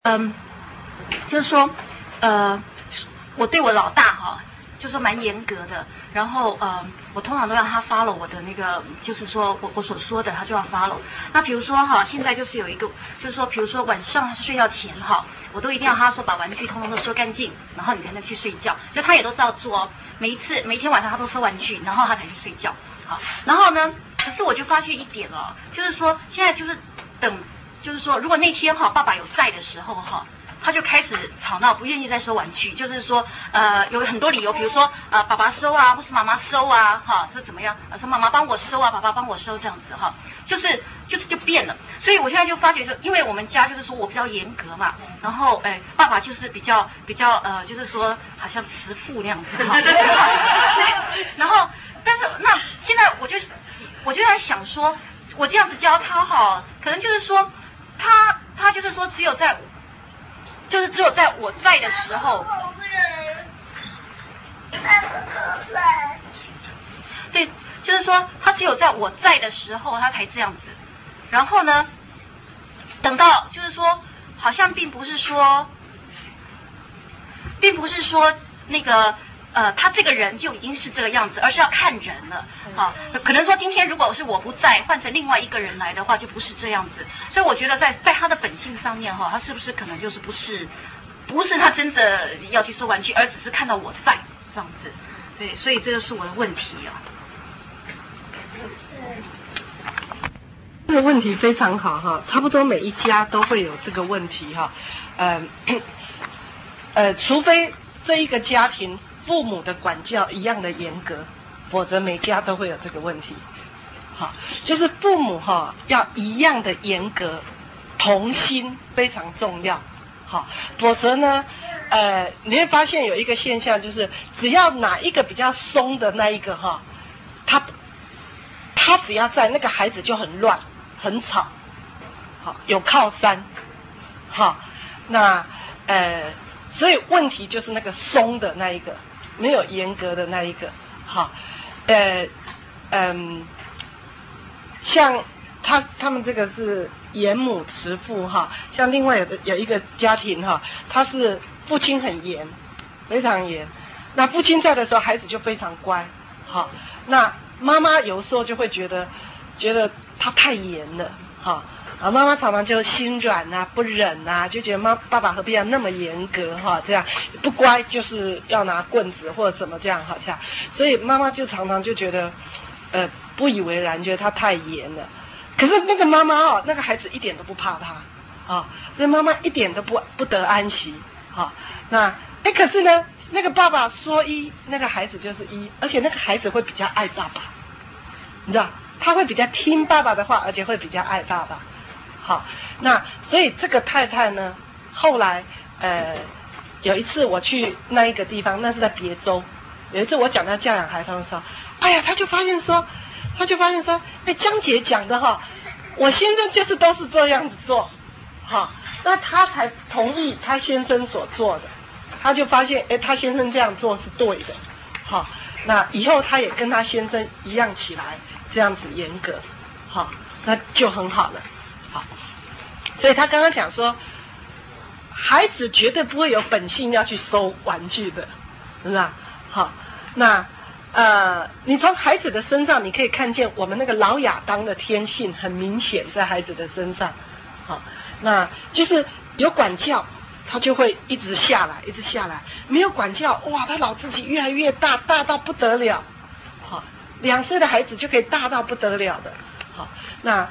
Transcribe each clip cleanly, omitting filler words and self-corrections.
就是说，我对我老大就是蛮严格的。然后我通常都让他 follow 我的那个，就是说我所说的，他就要 follow。那比如说现在就是有一个，就是说，比如说晚上睡觉前我都一定要他说把玩具通通都收干净，然后你才能去睡觉。就他也都照做每一天晚上他都收玩具，然后他才去睡觉。然后呢，可是我就发现一点就是说现在就是等，就是说如果那天爸爸有在的时候他就开始吵闹，不愿意再收玩具，就是说有很多理由，比如说爸爸收或是妈妈收是怎么样，说妈妈帮我收爸爸帮我收这样子就变了。所以我现在就发觉说，因为我们家就是说我比较严格嘛，然后爸爸就是比较就是说好像慈父那样子然后但是那现在我就在想说，我这样子教他可能就是说他就是说只有在我在的时候，对，就是说他只有在我在的时候他才这样子。然后呢，等到就是说好像并不是说那个他这个人就已经是这个样子，而是要看人了可能说今天如果是我不在，换成另外一个人来的话，就不是这样子。所以我觉得在他的本性上面他是不是可能就是不是他真的要去收玩具，而只是看到我在这样子。对，所以这就是我的问题这个问题非常好差不多每一家都会有这个问题除非这一个家庭父母的管教一样的严格，否则每家都会有这个问题。就是父母要一样的严格，同心非常重要。否则呢，你会发现有一个现象，就是只要哪一个比较松的那一个他只要在，那个孩子就很乱很吵，有靠山。那所以问题就是那个松的那一个，没有严格的那一个。像他们这个是严母慈父像另外有一个家庭他是父亲很严，非常严。那父亲在的时候，孩子就非常乖。那妈妈有时候就会觉得他太严了妈妈常常就心软不忍就觉得爸爸何必要那么严格这样不乖就是要拿棍子或者什么这样好像，所以妈妈就常常就觉得不以为然，觉得他太严了。可是那个妈妈那个孩子一点都不怕他所以妈妈一点都不得安息那可是呢，那个爸爸说一，那个孩子就是一，而且那个孩子会比较爱爸爸，你知道，他会比较听爸爸的话，而且会比较爱爸爸。那所以这个太太呢，后来有一次我去那一个地方，那是在别州。有一次我讲到教养孩子的时候，他就发现说，江姐讲的我先生就是都是这样子做，那他才同意他先生所做的，他就发现他先生这样做是对的，那以后他也跟他先生一样起来，这样子严格，那就很好了。所以他刚刚讲说，孩子绝对不会有本性要去收玩具的，是不是那你从孩子的身上，你可以看见我们那个老亚当的天性很明显在孩子的身上。那就是有管教，他就会一直下来，一直下来；没有管教，哇，他脑自己越来越大，大到不得了。2岁的孩子就可以大到不得了的。那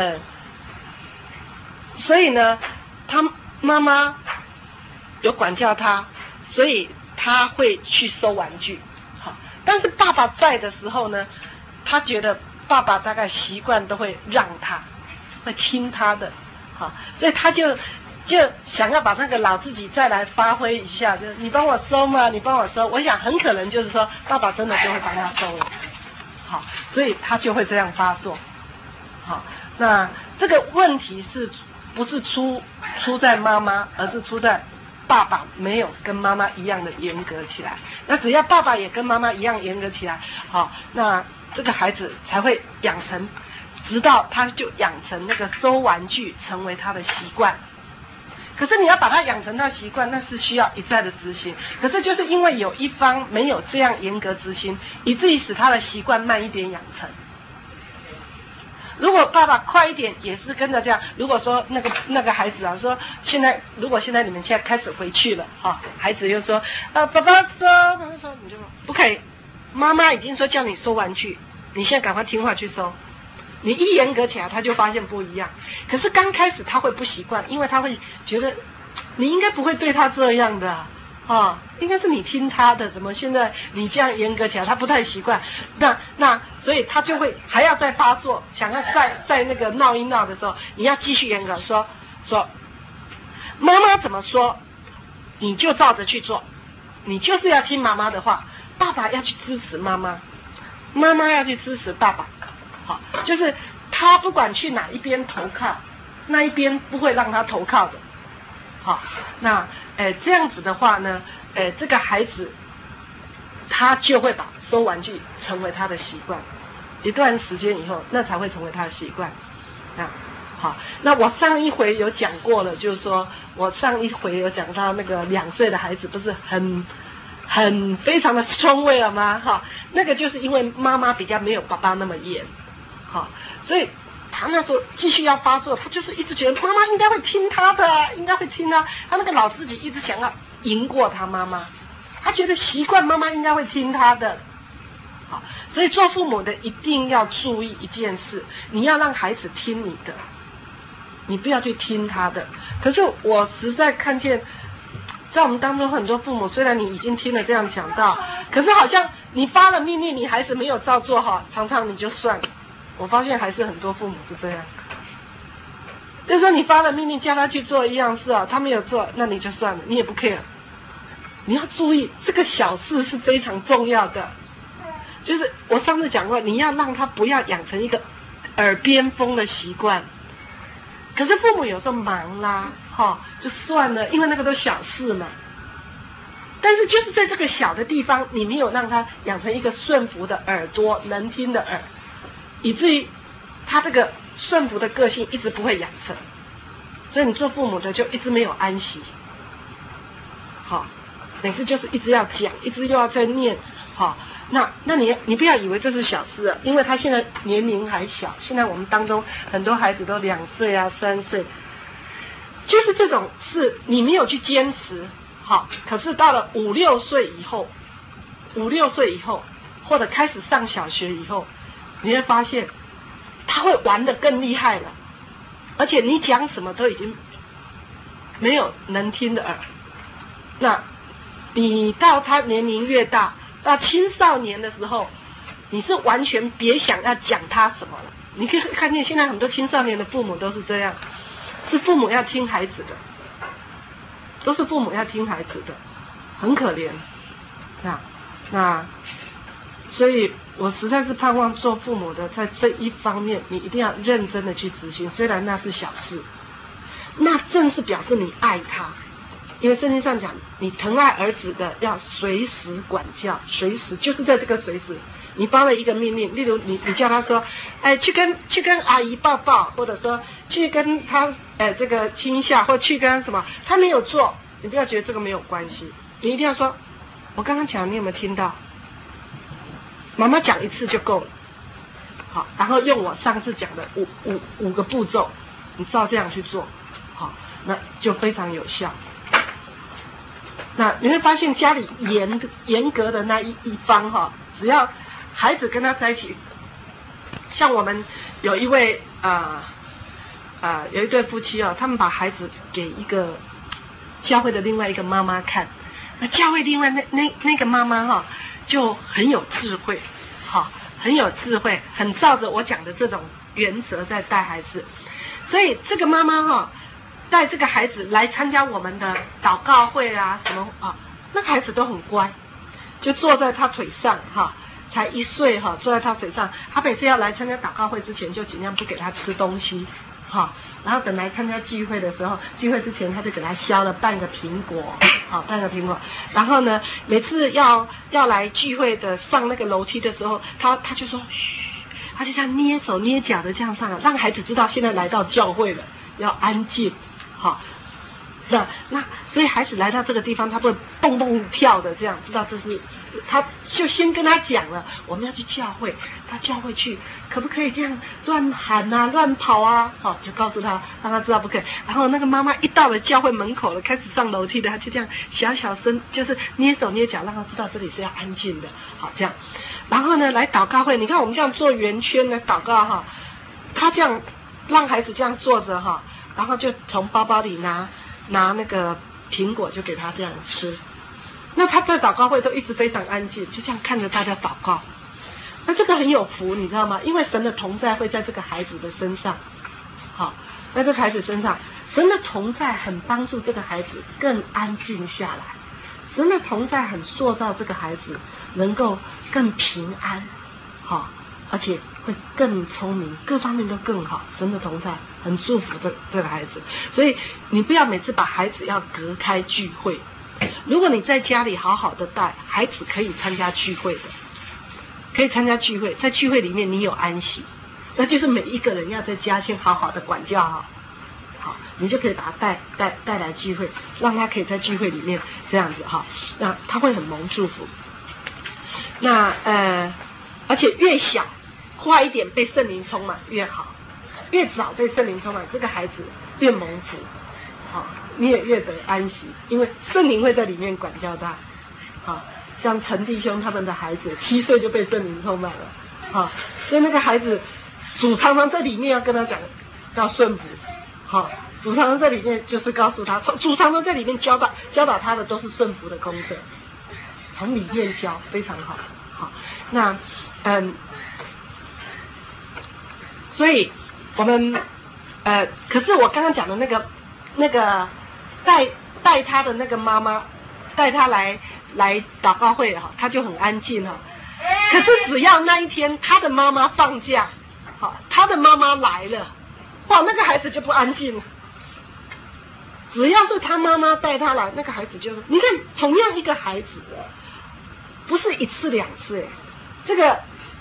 所以呢，他妈妈有管教他，所以他会去收玩具。但是爸爸在的时候呢，他觉得爸爸大概习惯都会让他，会听他的，所以他就想要把那个老自己再来发挥一下，就是你帮我收嘛，你帮我收。我想很可能就是说，爸爸真的就会帮他收了，所以他就会这样发作。那这个问题是不是出在妈妈，而是出在爸爸没有跟妈妈一样的严格起来。那只要爸爸也跟妈妈一样严格起来，那这个孩子才会养成，直到他就养成那个收玩具成为他的习惯。 可是你要把它养成到习惯，那是需要一再的执行。可是就是因为有一方没有这样严格执行，以至于使他的习惯慢一点养成。如果爸爸快一点，也是跟着这样。如果说那个孩子啊，说如果现在你们现在开始回去了啊，孩子又说爸爸说，你就说不可以，妈妈已经说叫你收玩具，你现在赶快听话去收。你一严格起来，他就发现不一样。可是刚开始他会不习惯，因为他会觉得你应该不会对他这样的啊，应该是你听他的，怎么现在你这样严格起来，他不太习惯。那所以他就会还要再发作，想要在那个闹一闹的时候，你要继续严格说妈妈怎么说，你就照着去做，你就是要听妈妈的话，爸爸要去支持妈妈，妈妈要去支持爸爸。好，就是他不管去哪一边投靠，那一边不会让他投靠的。好，那这样子的话呢，这个孩子他就会把收玩具成为他的习惯，一段时间以后，那才会成为他的习惯。好，那我上一回有讲过了，就是说我上一回有讲到那个2岁的孩子不是很非常的聪慧了吗？哈，那个就是因为妈妈比较没有爸爸那么严。好，所以他那时候继续要发作，他就是一直觉得妈妈应该会听他的，应该会听他。他那个老自己一直想要赢过他妈妈，他觉得习惯妈妈应该会听他的。好，所以做父母的一定要注意一件事，你要让孩子听你的，你不要去听他的。可是我实在看见在我们当中很多父母，虽然你已经听了这样讲到，可是好像你发了命令，你孩子没有照做好，常常你就算了。我发现还是很多父母是这样，就是说你发了命令叫他去做一样事啊，他没有做，那你就算了，你也不 care。你要注意，这个小事是非常重要的。就是我上次讲过，你要让他不要养成一个耳边风的习惯。可是父母有时候忙啦，就算了，因为那个都小事嘛。但是就是在这个小的地方，你没有让他养成一个顺服的耳朵，能听的耳。以至于他这个顺服的个性一直不会养成，所以你做父母的就一直没有安息。好，每次就是一直要讲，一直又要再念。好，那你不要以为这是小事啊，因为他现在年龄还小，现在我们当中很多孩子都2岁啊、3岁，就是这种事你没有去坚持，好，可是到了5、6岁以后，或者开始上小学以后。你会发现他会玩得更厉害了，而且你讲什么都已经没有能听的耳。那你到他年龄越大，到青少年的时候，你是完全别想要讲他什么了。你可以看见现在很多青少年的父母都是这样，是父母要听孩子的，都是父母要听孩子的，很可怜。那所以我实在是盼望做父母的，在这一方面你一定要认真的去执行，虽然那是小事，那正是表示你爱他。因为圣经上讲，你疼爱儿子的要随时管教，随时就是在这个随时，你发了一个命令，例如你叫他说，去跟阿姨抱抱，或者说去跟他这个亲一下，或去跟什么，他没有做，你不要觉得这个没有关系，你一定要说，我刚刚讲你有没有听到？妈妈讲一次就够了，好，然后用我上次讲的五个步骤，你照这样去做，好，那就非常有效。那你会发现家里严格的那一方只要孩子跟他在一起，像我们有一位有一对夫妻他们把孩子给一个教会的另外一个妈妈看，那教会另外那个妈妈就很有智慧，很有智慧，很照着我讲的这种原则在带孩子，所以这个妈妈带这个孩子来参加我们的祷告会啊什么那个孩子都很乖，就坐在他腿上才1岁坐在他腿上，他每次要来参加祷告会之前就尽量不给他吃东西然后等来参加聚会的时候，聚会之前他就给他削了半个苹果半个苹果，然后呢每次要来聚会的上那个楼梯的时候，他就说嘘，他就这样捏手捏脚的这样上，让孩子知道现在来到教会了，要安静那所以孩子来到这个地方，他会蹦蹦跳的这样，知道这是他就先跟他讲了，我们要去教会，他教会去可不可以这样乱喊啊乱跑啊，好，就告诉他让他知道不可以。然后那个妈妈一到了教会门口了，开始上楼梯的，他就这样小小声，就是捏手捏脚，让他知道这里是要安静的，好这样。然后呢来祷告会，你看我们这样做圆圈来祷告哈，他这样让孩子这样坐着哈，然后就从包包里拿那个苹果就给他这样吃。那他在祷告会都一直非常安静，就这样看着大家祷告。那这个很有福，你知道吗？因为神的同在会在这个孩子的身上，好，在这个孩子身上，神的同在很帮助这个孩子更安静下来，神的同在很塑造这个孩子能够更平安，好，而且会更聪明，各方面都更好。神的同在很祝福这个孩子，所以你不要每次把孩子要隔开聚会。如果你在家里好好的带孩子，可以参加聚会的，可以参加聚会，在聚会里面你有安息，那就是每一个人要在家先好好的管教好，你就可以把他带来聚会，让他可以在聚会里面这样子哈，那他会很蒙祝福。那而且越小快一点被圣灵充满越好，越早被圣灵充满，这个孩子越蒙福，好，你也越得安息，因为圣灵会在里面管教他。好，像陈弟兄他们的孩子7岁就被圣灵充满了，好，所以那个孩子主常常在里面要跟他讲要顺服，好，主常常在里面就是告诉他，主常常在里面教导他的都是顺服的功课，从里面教非常好。好，那所以我们可是我刚刚讲的那个带他的那个妈妈带他来祷告会哈，他就很安静哈。可是只要那一天他的妈妈放假，好，他的妈妈来了，哇，那个孩子就不安静了。只要是他妈妈带他来，那个孩子就是，你看同样一个孩子，不是1次2次，这个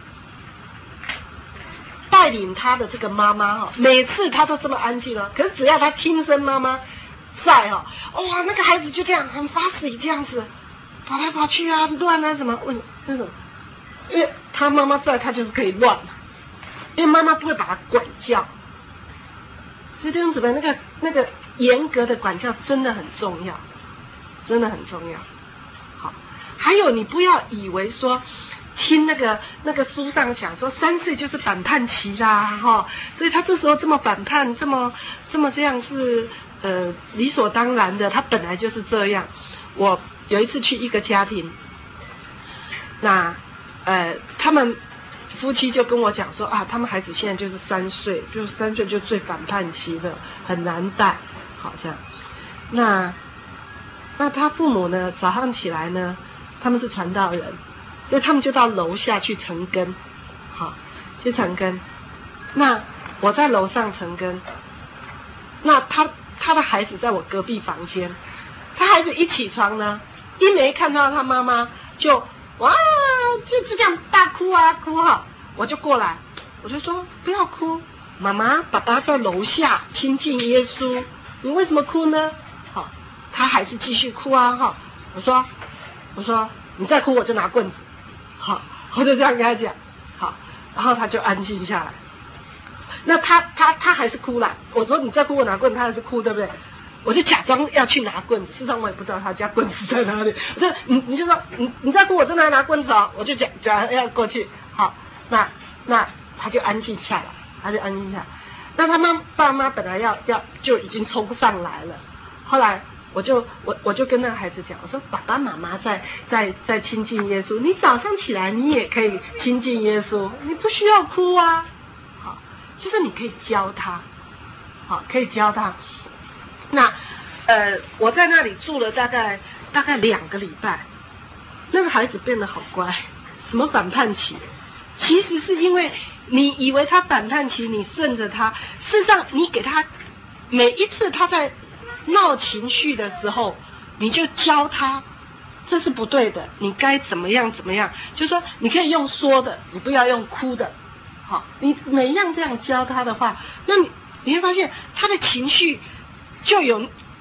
带领他的这个妈妈哈，每次他都这么安静哦，可是只要他亲生妈妈在哈，哇，那个孩子就这样很发喜这样子跑来跑去啊，乱啊什么？为什么？因为他妈妈在，他就是可以乱，因为妈妈不会把他管教。所以弟兄姊妹，那个严格的管教真的很重要，真的很重要。好，还有你不要以为说听那个书上讲说3岁就是反叛期啦，哈，所以他这时候这么反叛，这么这样是理所当然的，他本来就是这样。我有一次去一个家庭，那他们夫妻就跟我讲说啊，他们孩子现在就是3岁，就是3岁就最反叛期的，很难带，好这样。那他父母呢，早上起来呢，他们是传道人，所以他们就到楼下去晨更，好，去晨更。那我在楼上晨更，那他的孩子在我隔壁房间，他孩子一起床呢，一没看到他妈妈就哇，就这样大哭啊哭哈，我就过来，我就说不要哭，妈妈爸爸在楼下亲近耶稣，你为什么哭呢？好，他还是继续哭啊哈，我说你再哭我就拿棍子，好，我就这样跟他讲，好，然后他就安静下来。那他还是哭了，我说你再哭我拿棍子，他还是哭，对不对？我就假装要去拿棍子，事实上我也不知道他家棍子在哪里。我说你就说你再哭我真的拿棍子哦，我就讲要过去，好，那他就安静下来，那他爸妈本来要就已经冲上来了，后来我就跟那个孩子讲，我说爸爸妈妈在亲近耶稣，你早上起来你也可以亲近耶稣，你不需要哭啊，好，就是你可以教他，好，可以教他。那我在那里住了大概2个礼拜，那个孩子变得好乖。什么反叛期？其实是因为你以为他反叛期，你顺着他，事实上你给他每一次他在闹情绪的时候，你就教他这是不对的，你该怎么样，就是说你可以用说的，你不要用哭的，好，你每样这样教他的话，那你会发现他的情绪就有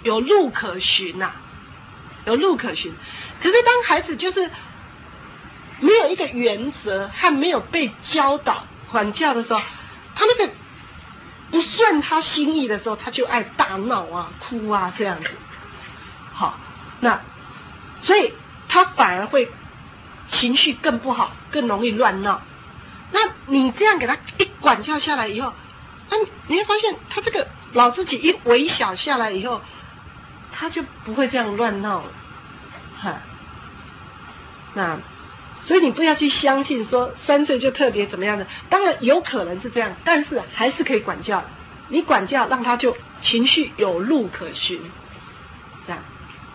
有路可循呐，有路可循。可是当孩子就是没有一个原则和没有被教导管教的时候，他那个不顺他心意的时候，他就爱大闹啊、哭啊这样子。好，那所以他反而会情绪更不好，更容易乱闹。那你这样给他一管教下来以后，那你会发现他这个老自己一微小下来以后，他就不会这样乱闹了。哈，那所以你不要去相信说3岁就特别怎么样的，当然有可能是这样，但是还是可以管教。你管教让他就情绪有路可循，这样。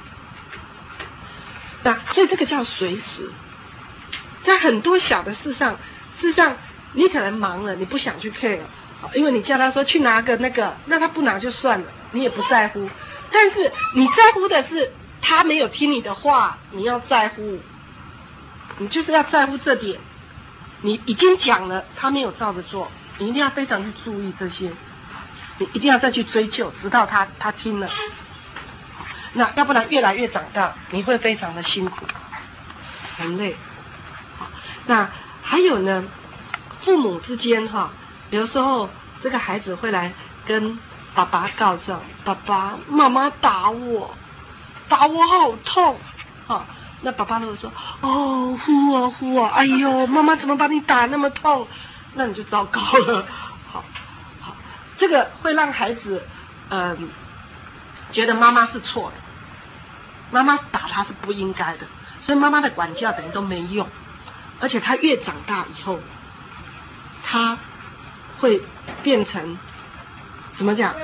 那所以这个叫随时，在很多小的事上你可能忙了，你不想去 care， 因为你叫他说去拿个那个，那他不拿就算了，你也不在乎。但是你在乎的是他没有听你的话，你要在乎，你就是要在乎这点。你已经讲了，他没有照着做，你一定要非常去注意这些，你一定要再去追究，直到他听了。那要不然越来越长大，你会非常的辛苦，很累。好，那还有呢，父母之间哈，有时候这个孩子会来跟爸爸告状，爸爸妈妈打我好痛啊。那爸爸如果说哦呼啊，哎呦妈妈怎么把你打那么痛，那你就糟糕了。好，这个会让孩子觉得妈妈是错的，妈妈打他是不应该的，所以妈妈的管教等于都没用。而且他越长大以后，他会变成怎么讲？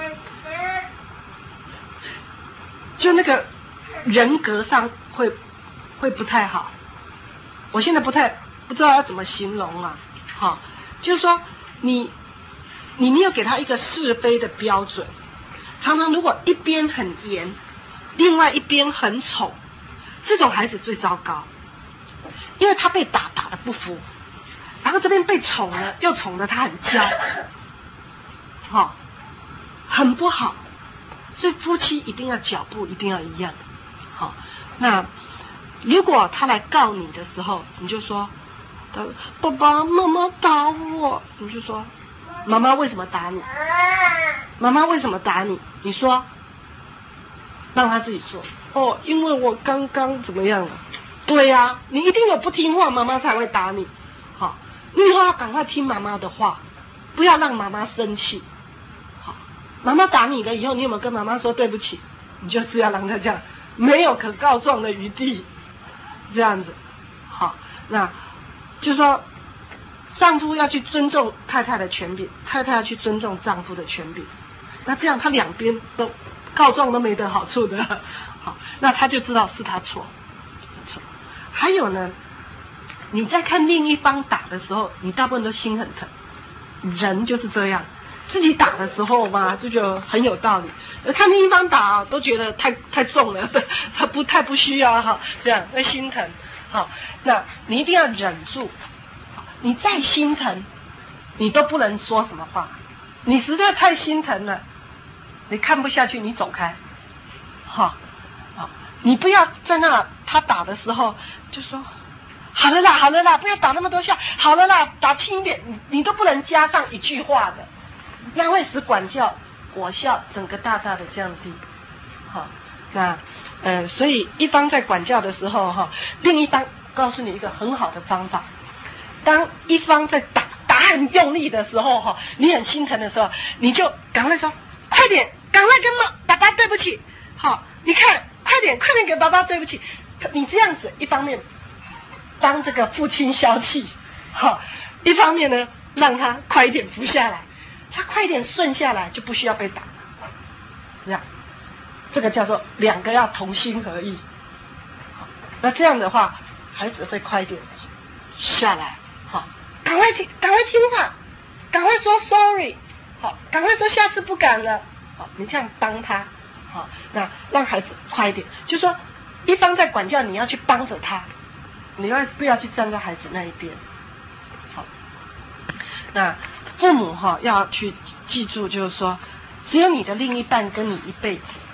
就那个人格上会不太好。我现在不知道要怎么形容啊。好，就是说你没有给他一个是非的标准。常常如果一边很严，另外一边很宠，这种孩子最糟糕，因为他被打得不服，然后这边被宠了，又宠得他很骄，好，很不好。所以夫妻一定要脚步一定要一样。好，那如果他来告你的时候，你就说爸爸妈妈打我，你就说妈妈为什么打你？妈妈为什么打你？你说，让他自己说。哦，因为我刚刚怎么样了？对呀，你一定有不听话，妈妈才会打你。好，你以后要赶快听妈妈的话，不要让妈妈生气。好，妈妈打你了以后，你有没有跟妈妈说对不起？你就是要让他这样，没有可告状的余地，这样子。好，那就是说，丈夫要去尊重太太的权柄，太太要去尊重丈夫的权柄。那这样他两边都告状都没得好处的。好，那他就知道是他错。还有呢，你在看另一方打的时候，你大部分都心很疼。人就是这样，自己打的时候嘛，就觉得很有道理；看另一方打，都觉得太重了，他不需要哈，这样会心疼。好，那你一定要忍住。你再心疼，你都不能说什么话。你实在太心疼了，你看不下去，你走开。好，你不要在那他打的时候就说好了啦，不要打那么多下，好了啦，打轻一点，你都不能加上一句话的，那会使管教果效整个大大的降低。好，那所以一方在管教的时候哈，另一方告诉你一个很好的方法。当一方在打很用力的时候哈，你很心疼的时候，你就赶快说快点，赶快跟爸爸对不起。好，你看快点给爸爸对不起。你这样子一方面帮这个父亲消气，好，一方面呢让他快一点服下来，他快一点顺下来就不需要被打。这样，这个叫做两个要同心合意。好，那这样的话，孩子会快一点下来。好，赶快听话，赶快说 sorry， 好，赶快说下次不敢了。好，你这样帮他，好，那让孩子快一点，就说一方在管教，你要去帮着他，你不要去站在孩子那一边。好，那父母要去记住，就是说，只有你的另一半跟你一辈子，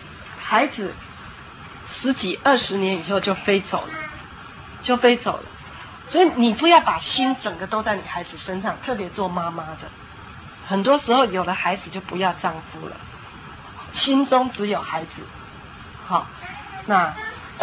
孩子10几20年以后就飞走了，所以你不要把心整个都在你孩子身上，特别做妈妈的，很多时候有了孩子就不要丈夫了，心中只有孩子。好，那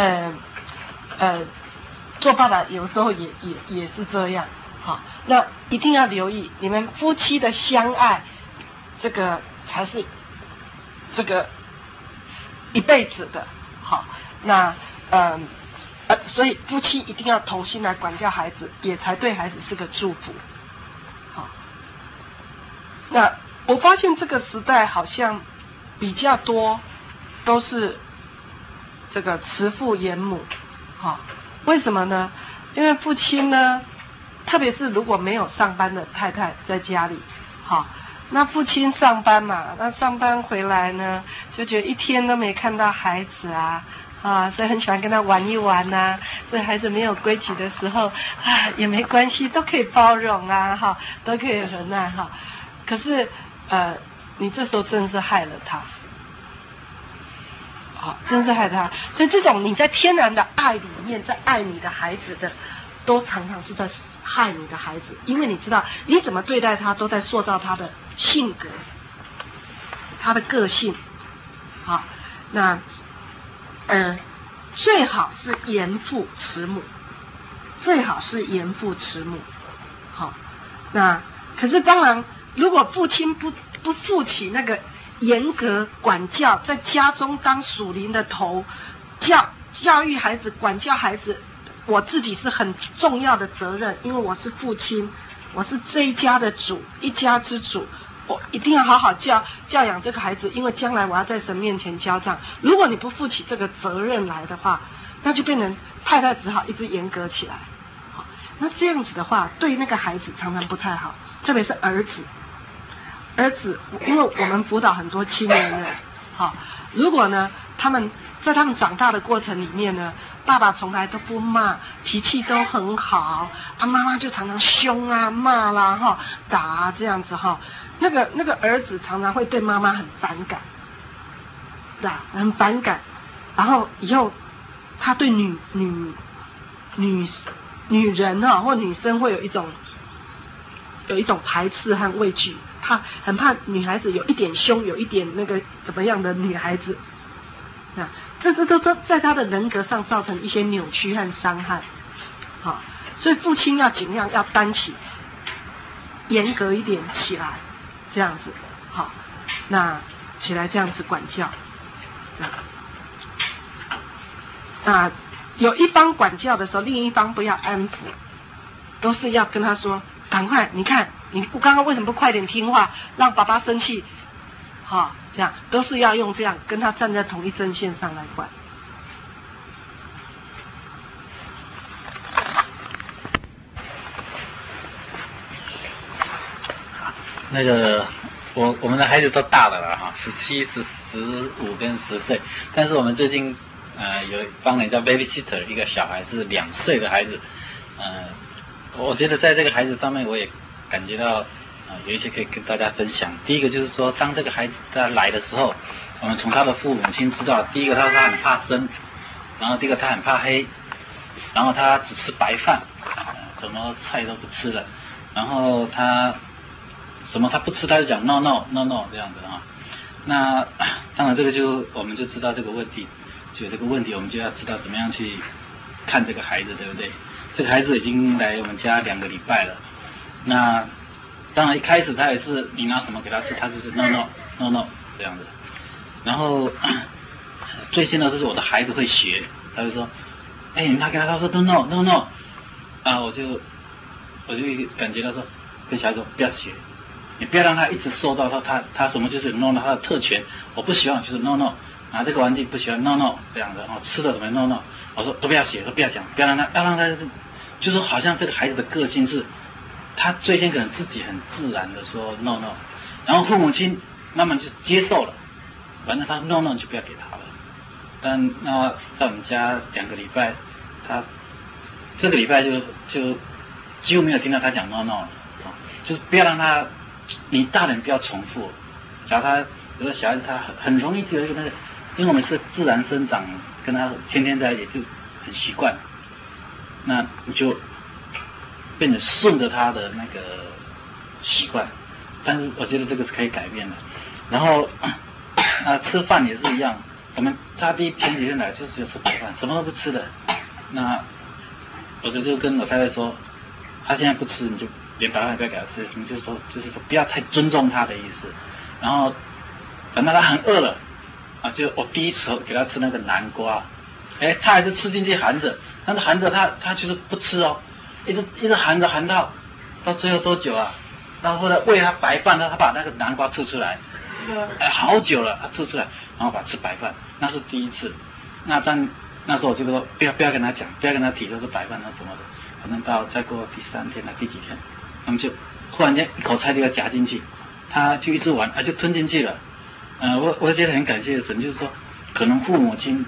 做爸爸有时候也是这样。好，那一定要留意你们夫妻的相爱，这个才是这个一辈子的。好，那所以夫妻一定要同心来管教孩子，也才对孩子是个祝福。好，那我发现这个时代好像比较多都是这个慈父严母。好，为什么呢？因为父亲呢，特别是如果没有上班的太太在家里，好，那父亲上班嘛，那上班回来呢，就觉得一天都没看到孩子啊，所以很喜欢跟他玩一玩啊，所以孩子没有归期的时候也没关系，都可以包容啊，都可以忍耐哈。可是你这时候真是害了他。好，真是害他。所以这种你在天然的爱里面，在爱你的孩子的，都常常是在害你的孩子，因为你知道你怎么对待他，都在塑造他的性格，他的个性。好，那最好是严父慈母，最好是严父慈母。好，那可是当然，如果父亲不负起那个严格管教，在家中当属灵的头，教育孩子、管教孩子，我自己是很重要的责任，因为我是父亲，我是这一家的主，一家之主，我一定要好好教养这个孩子，因为将来我要在神面前交账。如果你不负起这个责任来的话，那就变成太太只好一直严格起来。好，那这样子的话，对那个孩子常常不太好，特别是儿子，因为我们辅导很多青年人，好，如果呢他们长大的过程里面呢，爸爸从来都不骂，脾气都很好，妈妈就常常凶啊、骂啦、打啊这样子那个儿子常常会对妈妈很反感，很反感，然后以后他对女人或女生会有一种排斥和畏惧。他很怕女孩子有一点凶，有一点那个怎么样的女孩子，这都在他的人格上造成一些扭曲和伤害。好，所以父亲要尽量要担起，严格一点起来，这样子。好，那起来这样子管教，这样。那有一方管教的时候，另一方不要安抚，都是要跟他说，赶快，你看。你刚刚为什么不快点听话，让爸爸生气？这样都是要用这样跟他站在同一阵线上来管。 那个我们的孩子都大了啦，17、15跟10岁，但是我们最近有帮人家 babysitter 一个小孩是2岁的孩子，我觉得在这个孩子上面我也感觉到有一些可以跟大家分享。第一个就是说，当这个孩子他来的时候，我们从他的父母亲知道，第一个他很怕生，然后第二个他很怕黑，然后他只吃白饭，什么菜都不吃了，然后他什么他不吃他就讲 no no no no 这样子那当然这个我们就知道这个问题，就有这个问题，我们就要知道怎么样去看这个孩子，对不对？这个孩子已经来我们家2个礼拜了。那当然一开始他也是你拿什么给他吃，他就是 no no no no 这样子。然后最先的就是我的孩子会学，他就说，他跟他说 no no no no 我就感觉到说，跟小孩说不要学，你不要让他一直受到他什么就是 no no 他的特权，我不喜欢就是 no no， 拿这个玩具不喜欢 no no 这样的，吃的什么 no no， 我说都不要写，都不要讲，不要让他，要让他就是好像这个孩子的个性是。他最先可能自己很自然的说 no no， 然后父母亲慢慢就接受了，反正他 no no 就不要给他了。但那在我们家2个礼拜，他这个礼拜就几乎没有听到他讲 no no 了，就是不要让他，你大人不要重复。假如他有个小孩子他很容易就有一个那个因为我们是自然生长，跟他天天在一起就很习惯，那你就变得顺着他的那个习惯。但是我觉得这个是可以改变的。然后吃饭也是一样，我们他前几天来就是只有吃白饭，什么都不吃的。那我就跟我太太说，他现在不吃，你就连白饭也不要给他吃，你就是说不要太尊重他的意思。然后等到他很饿了就我第一次给他吃那个南瓜，他还是吃进去含着，但是含着他就是不吃哦，一直含着含到最后多久啊？然后后来喂他白饭，他把那个南瓜吐出来，好久了他吐出来，然后把吃白饭，那是第一次。那时候我就说不要跟他讲，不要跟他提说是白饭那什么的。可能到再过第3天第几天，他们就忽然间一口菜就要夹进去，他就一直玩就吞进去了。我觉得很感谢神，就是说可能父母亲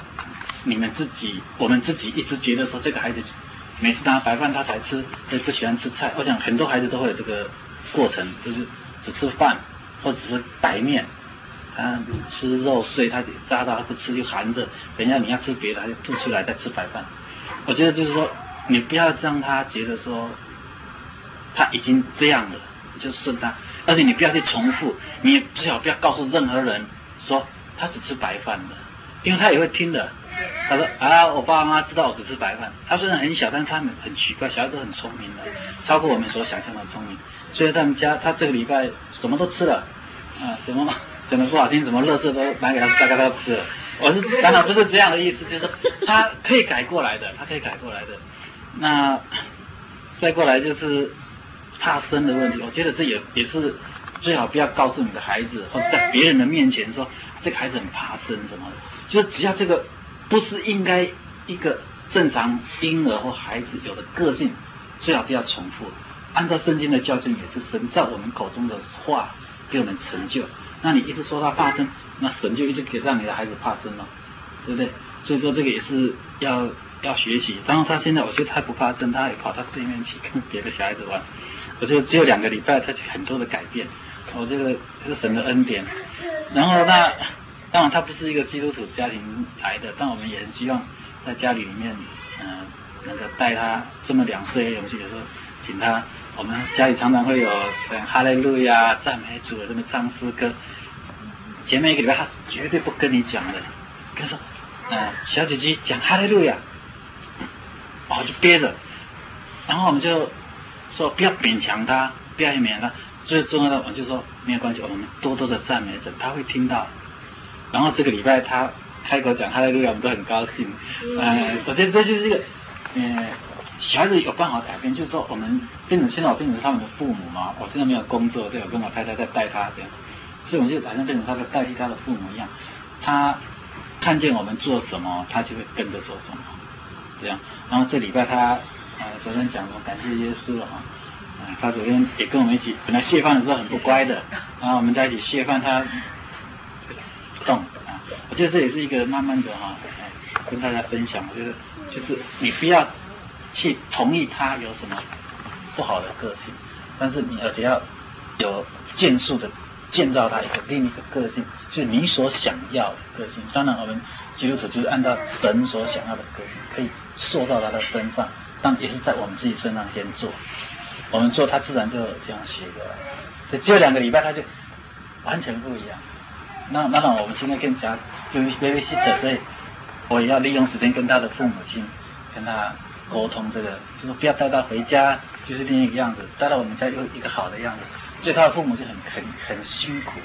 我们自己一直觉得说这个孩子每次拿白饭他才吃，不喜欢吃菜。我想很多孩子都会有这个过程，就是只吃饭或者是白面，吃肉碎他渣他不吃就含着，等一下你要吃别的他就吐出来再吃白饭。我觉得就是说你不要让他觉得说他已经这样了就顺他，而且你不要去重复，你也最好不要告诉任何人说他只吃白饭的，因为他也会听的。他说我爸妈知道我只吃白饭。他虽然很小，但是他们很奇怪，小孩子很聪明的，超过我们所想象的聪明。所以他们家他这个礼拜什么都吃了什么不好听，什么垃圾都买给他大概都吃了。我是当然不是这样的意思，就是他可以改过来的，他可以改过来的。那再过来就是怕生的问题，我觉得这也是最好不要告诉你的孩子，或者在别人的面前说这个孩子很怕生什么的。就是只要这个不是应该一个正常婴儿或孩子有的个性，最好不要重复。按照圣经的教训，也是神在我们口中的话给我们成就。那你一直说他怕生，那神就一直让你的孩子怕生了，对不对？所以说这个也是要学习。然后他现在我觉得他不怕生，他也跑到对面去跟别的小孩子玩。我觉得只有2个礼拜，他就很多的改变。我这个是神的恩典。然后当然他不是一个基督徒家庭来的，但我们也很希望在家里面能够带他这么2岁，我们有时候请他，我们家里常常会有哈利路亚赞美主这么唱诗歌。前面1个礼拜他绝对不跟你讲的，跟说小姐姐讲哈利路亚，我就憋着。然后我们就说不要勉强他，不要勉强他。最重要的我就说没有关系，我们多多的赞美神，他会听到。然后这个礼拜他开口讲哈利路亚，我们都很高兴。我觉得这就是一个小孩子有办法改变，就是说我们现在我变成他们的父母嘛，我现在没有工作，对，我跟我太太在带他这样，所以我们就好像变成他在代替他的父母一样，他看见我们做什么，他就会跟着做什么，这样。然后这礼拜他昨天讲感谢耶稣了他昨天也跟我们一起，本来谢饭的时候很不乖的，然后我们在一起谢饭，他不动我觉得这也是一个慢慢的跟大家分享。我觉得就是你不要去同意他有什么不好的个性，但是你而且要有建树的建造他另一个个性，就是你所想要的个性。当然我们基督徒就是按照神所想要的个性可以塑造他的身上，但也是在我们自己身上先做，我们做他自然就这样学过来。所以只有2个礼拜他就完全不一样。那我们现在更加就是 babysitter， 所以我也要利用时间跟他的父母亲跟他沟通，这个就是不要带他回家就是另一个样子，带到我们家有一个好的样子，所以他的父母就很辛苦。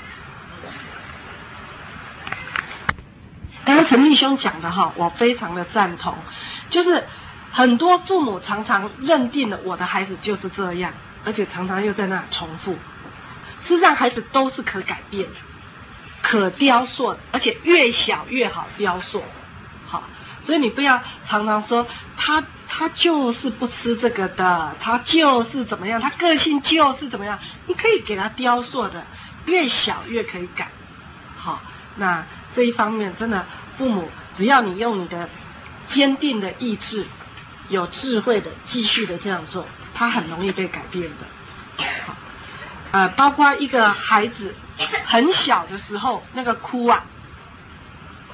刚刚陈立兄讲的我非常的赞同，就是很多父母常常认定了我的孩子就是这样，而且常常又在那重复。事实上孩子都是可改变的，可雕塑的，而且越小越好雕塑。所以你不要常常说他就是不吃这个的，他就是怎么样，他个性就是怎么样，你可以给他雕塑的，越小越可以改。那这一方面真的父母只要你用你的坚定的意志，有智慧的继续的这样做，他很容易被改变的。包括一个孩子很小的时候那个哭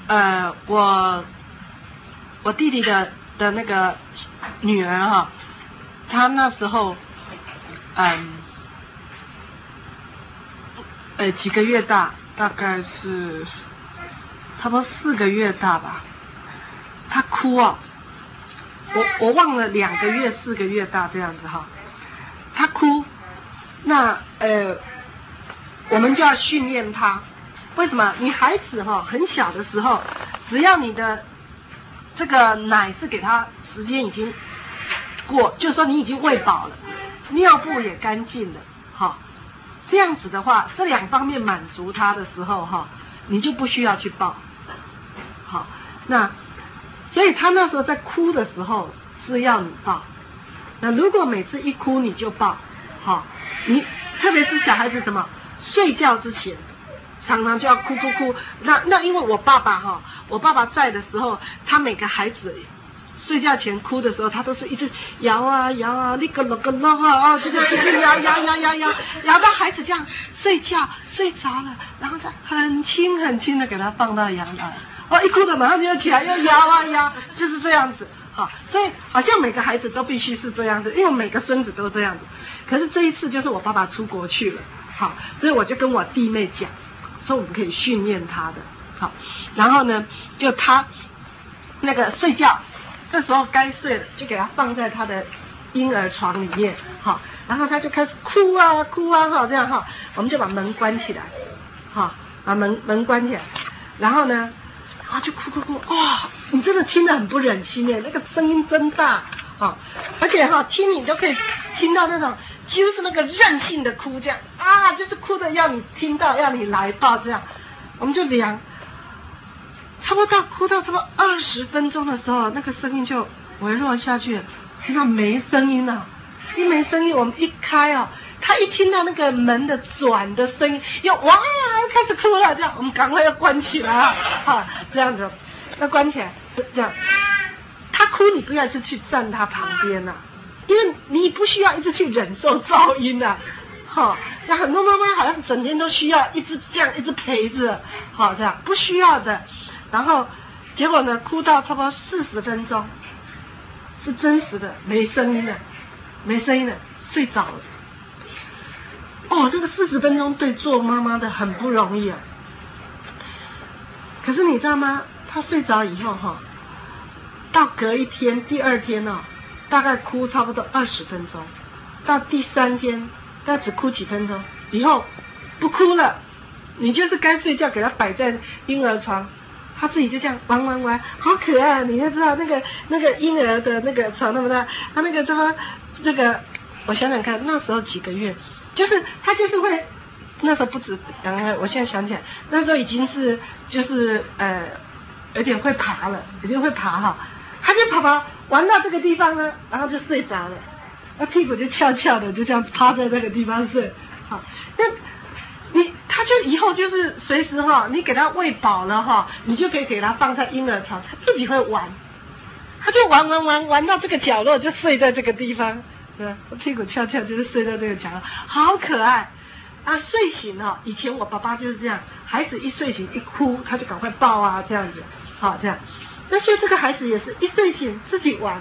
我弟弟的那个女儿哈，她那时候几个月大，大概是差不多4个月大吧。她哭啊，我忘了2个月4个月大这样子哈。她哭，那我们就要训练她。为什么？你孩子哈很小的时候，只要你的这个奶是给他时间已经过，就是说你已经喂饱了，尿布也干净了，哈，这样子的话，这2方面满足他的时候哈，你就不需要去抱，好，那所以他那时候在哭的时候是要你抱，那如果每次一哭你就抱，好，你特别是小孩子什么睡觉之前。常常就要哭，那因为我爸爸在的时候，他每个孩子睡觉前哭的时候，他都是一直摇啊摇啊，那个啊，就这样一直摇到孩子这样睡着了，然后再很轻的给他放到阳台，一哭的马上就要起来，又摇啊摇，就是这样子。好，所以好像每个孩子都必须是这样子，因为每个孙子都这样子。可是这一次就是我爸爸出国去了，好，所以我就跟我弟妹讲。说我们可以训练他的，好，然后呢，就他那个睡觉，这时候该睡了，就给他放在他的婴儿床里面，好，然后他就开始哭啊，哈，这样哈，我们就把门关起来，好，把门关起来，然后呢，就哭，哇，你真的听得很不忍心耶，那个声音真大，好，而且哈，听你就可以听到那种。就是那个任性的哭，这样啊，就是哭的要你听到，要你来抱这样，我们就量，差不多哭到差不多20分钟的时候，那个声音就微弱下去了，听到没声音了，一没声音，我们一开哦，他一听到那个门的转的声音，又哇开始哭了，这样我们赶快要关起来啊，这样子要关起来，这样，他哭你不要是去站他旁边呐。因为你不需要一直去忍受噪音啊，好，像很多妈妈好像整天都需要一直这样一直陪着，好这样不需要的。然后结果呢，哭到差不多40分钟，是真实的，没声音了，睡着了。这个40分钟对做妈妈的很不容易啊。可是你知道吗？他睡着以后哈，到隔一天、第2天哦。大概哭差不多20分钟，到第3天，他只哭几分钟，以后不哭了，你就是该睡觉，给他摆在婴儿床，他自己就这样玩，好可爱。你就知道那个婴儿的那个床那么大，他那个，我想想看，那时候几个月，就是他就是会，那时候不止2个月，我现在想起来，那时候已经是就是有点会爬了，已经会爬哈。他就跑玩到这个地方呢，然后就睡着了，那屁股就翘的，就这样趴在那个地方睡。好，那他就以后就是随时哈，你给他喂饱了哈，你就可以给他放在婴儿床，他自己会玩，他就玩到这个角落就睡在这个地方，屁股翘就是睡在这个角落，好可爱啊！睡醒了，以前我爸爸就是这样，孩子一睡醒一哭，他就赶快抱啊，这样子，好这样。那所以这个孩子也是一睡醒自己玩，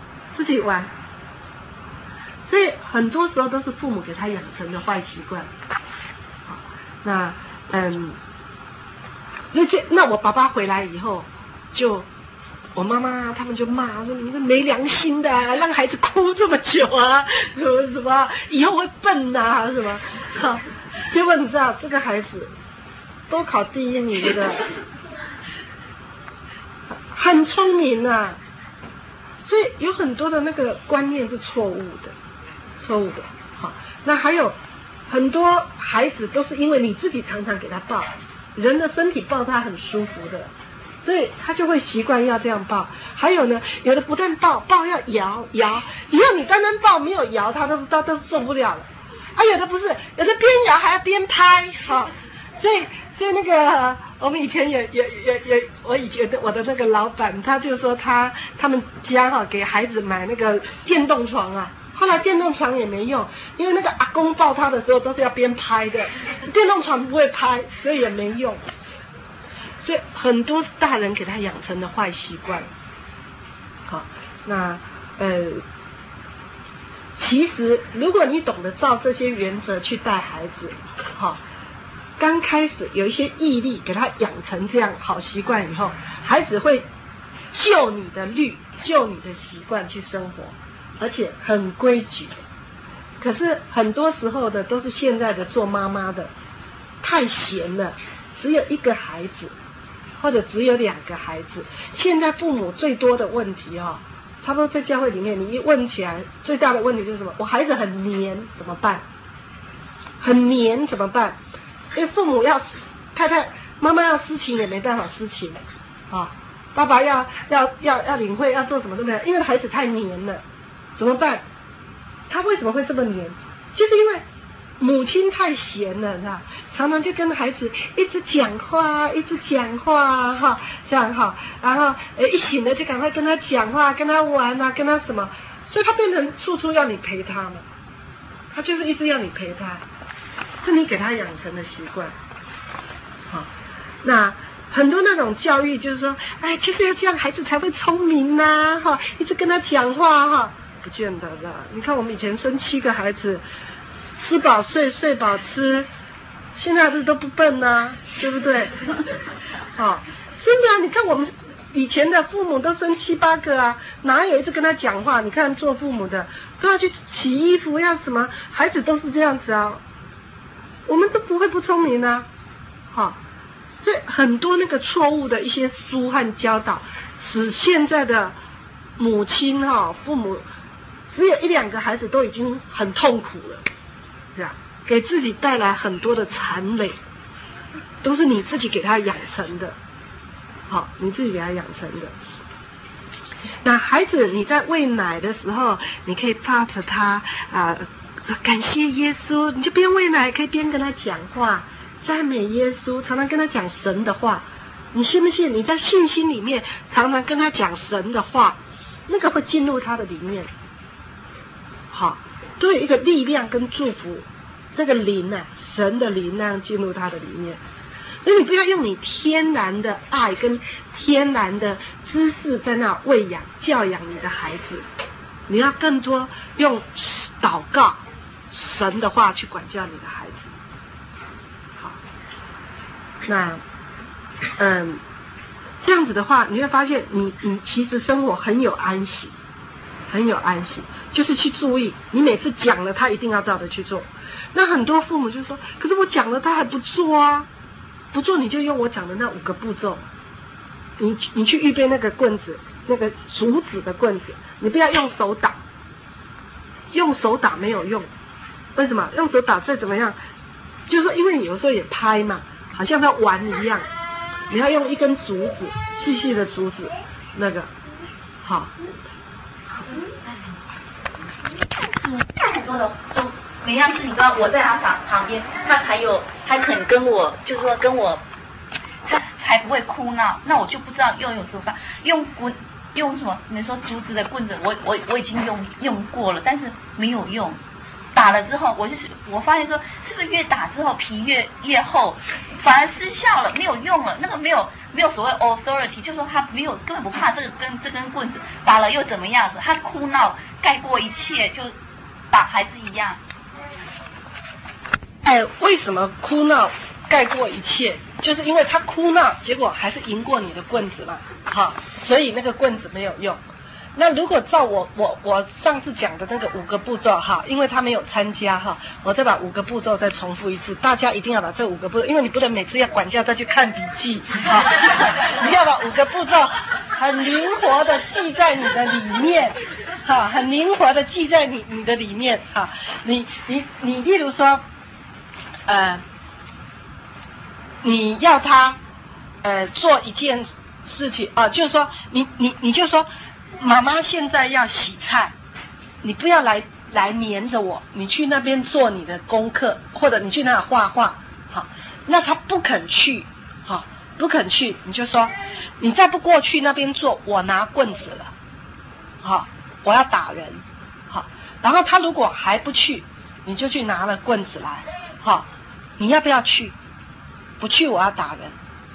所以很多时候都是父母给他养成的坏习惯。好，那那我爸爸回来以后，就我妈妈他们就骂说你这没良心的，让孩子哭这么久啊，什么以后会笨啊什么。好，结果你知道这个孩子都考第1名的。很聪明啊，所以有很多的那个观念是错误的。好，那还有很多孩子都是因为你自己常常给他抱，人的身体抱他很舒服的，所以他就会习惯要这样抱。还有呢，有的不但抱要摇，以后你单单抱没有摇，他都受不了了。有的不是，有的边摇还要边拍，好，所以那个。我们以前也，我的那个老板，他就说他们家给孩子买那个电动床啊，后来电动床也没用，因为那个阿公抱他的时候都是要边拍的，电动床不会拍，所以也没用。 所以很多是大人给他养成的坏习惯。好，那其实如果你懂得照这些原则去带孩子，好，刚开始有一些毅力给他养成这样好习惯以后，孩子会就你的律，就你的习惯去生活，而且很规矩。可是很多时候的都是现在的做妈妈的太闲了，只有一个孩子或者只有2个孩子。现在父母最多的问题差不多在教会里面，你一问起来，最大的问题就是什么？我孩子很黏怎么办？很黏怎么办？因为父母要妈妈要私情也没办法私情爸爸要领会要做什么都没有，因为孩子太黏了，怎么办？他为什么会这么黏？就是因为母亲太闲了，常常就跟孩子一直讲话这样然后一醒了就赶快跟他讲话，跟他玩跟他什么，所以他变成处处要你陪他嘛，他就是一直要你陪他，是你给他养成的习惯。好，那很多那种教育就是说，就是要这样孩子才会聪明一直跟他讲话不见得的。你看我们以前生7个孩子，吃饱睡，睡饱吃，现在孩子都不笨对不对？真的你看我们以前的父母都生7、8个哪有一直跟他讲话？你看做父母的都要去洗衣服，要什么，孩子都是这样子我们都不会不聪明所以很多那个错误的一些书和教导，使现在的母亲父母只有1、2个孩子都已经很痛苦了，这样给自己带来很多的残累，都是你自己给他养成的。你自己给他养成的。那孩子你在喂奶的时候，你可以抱着他感谢耶稣，你就边喂奶可以边跟他讲话，赞美耶稣，常常跟他讲神的话。你信不信？你在信心里面常常跟他讲神的话，那个会进入他的里面，都有一个力量跟祝福，这个灵神的灵那样进入他的里面。所以你不要用你天然的爱跟天然的知识在那喂养教养你的孩子，你要更多用祷告神的话去管教你的孩子。好，那这样子的话，你会发现你其实生活很有安息，很有安息，就是去注意你每次讲了他一定要照着去做。那很多父母就说，可是我讲了他还不做不做，你就用我讲的那5个步骤，你去预备那个棍子，那个竹子的棍子，你不要用手打，用手打没有用。为什么？用手打再怎么样，就是说因为你有时候也拍嘛，好像在玩一样，你要用一根竹子，细细的竹子，那个好。 很多的就每样事情都要我在他旁边，他才肯跟我，就是说跟我，他才不会哭闹。那我就不知道用什么办，用什么？你说竹子的棍子，我已经用过了，但是没有用。打了之后，我发现说，是不是越打之后皮越厚，反而失效了，没有用了。那个没有所谓 authority， 就是说他根本不怕这根棍子，打了又怎么样子？他哭闹盖过一切，就打还是一样。 为什么哭闹盖过一切？就是因为他哭闹，结果还是赢过你的棍子嘛，所以那个棍子没有用。那如果照我上次讲的那个5个步骤因为他没有参加我再把5个步骤再重复一次，大家一定要把这5个步骤，因为你不能每次要管教再去看笔记你要把5个步骤很灵活的记在你的里面很灵活的记在你的里面你例如说你要他做一件事情就是说你就说妈妈现在要洗菜，你不要来黏着我，你去那边做你的功课，或者你去那画画那他不肯去不肯去，你就说你再不过去那边做，我拿棍子了我要打人然后他如果还不去，你就去拿了棍子来你要不要去？不去我要打人。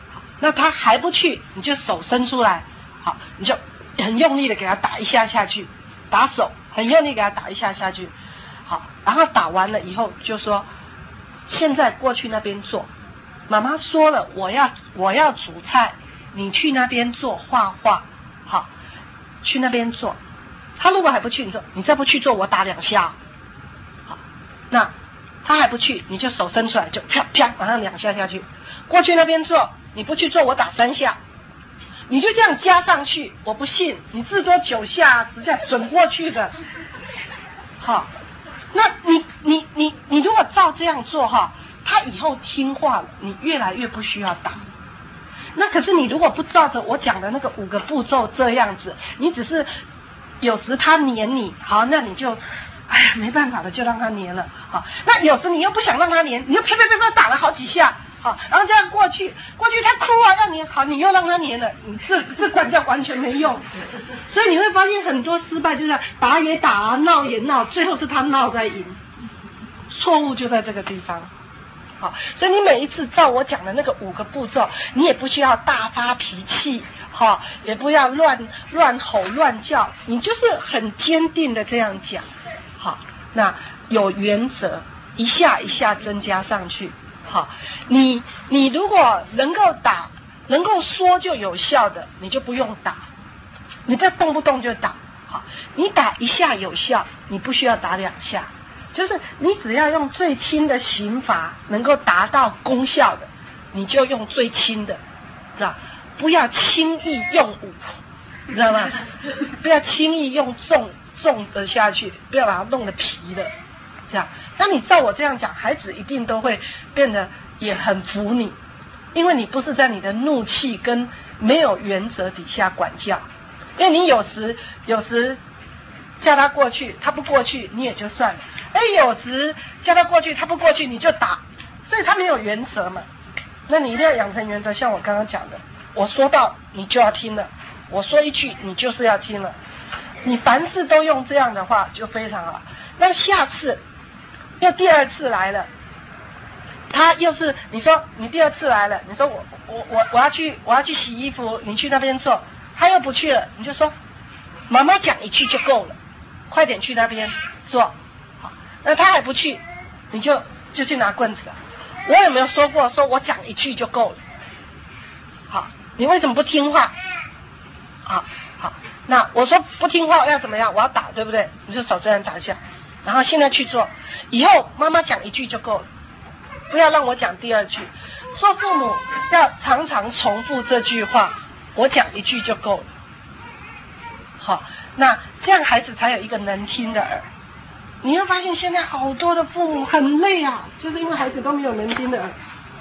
那他还不去，你就手伸出来，好，你就很用力的给他打一下下去，打手很用力给他打一下下去，好，然后打完了以后就说，现在过去那边坐，妈妈说了我要煮菜，你去那边做画画，好，去那边做。他如果还不去，你说你再不去做，我打2下。好，那他还不去，你就手伸出来，就啪啪马上2下下去。过去那边做，你不去做，我打3下。你就这样加上去，我不信你至多9下10下准过去的。好，那你如果照这样做哈，他以后听话了，你越来越不需要打。那可是你如果不照着我讲的那个5个步骤这样子，你只是有时他黏你，好，那你就哎呀没办法了，就让他黏了。好，那有时你又不想让他黏，你又啪啪啪啪打了好几下，好，然后这样过去他哭啊要黏，好，你又让他黏了，你这管教完全没用。所以你会发现很多失败就是打也打啊，闹也闹，最后是他闹在赢，错误就在这个地方。好，所以你每一次照我讲的那个5个步骤，你也不需要大发脾气，好，也不要乱吼乱叫，你就是很坚定的这样讲，好，那有原则，一下一下增加上去，好，你如果能够打，能够说就有效的，你就不用打，你不要动不动就打，好，你打1下有效，你不需要打2下。就是你只要用最轻的刑罚能够达到功效的，你就用最轻的，知道？不要轻易用武，知道吗？不要轻易用重的下去，不要把它弄得皮的，这样。那你照我这样讲，孩子一定都会变得也很服你，因为你不是在你的怒气跟没有原则底下管教，因为你有时叫他过去，他不过去，你也就算了。有时叫他过去，他不过去，你就打，所以他没有原则嘛。那你一定要养成原则，像我刚刚讲的，我说到你就要听了，我说一句你就是要听了。你凡事都用这样的话就非常好。那下次又第2次来了，他又是你说你第2次来了，你说我要去洗衣服，你去那边做，他又不去了，你就说妈妈讲1句就够了，快点去那边做。好，那他还不去，你就去拿棍子了。我有没有说过说我讲1句就够了？好，你为什么不听话？好，那我说不听话要怎么样？我要打，对不对？你就手这样打一下，然后现在去做。以后妈妈讲1句就够了，不要让我讲第2句。做父母要常常重复这句话，我讲1句就够了。好，那这样孩子才有一个能听的耳。你会发现现在好多的父母很累啊，就是因为孩子都没有能听的耳。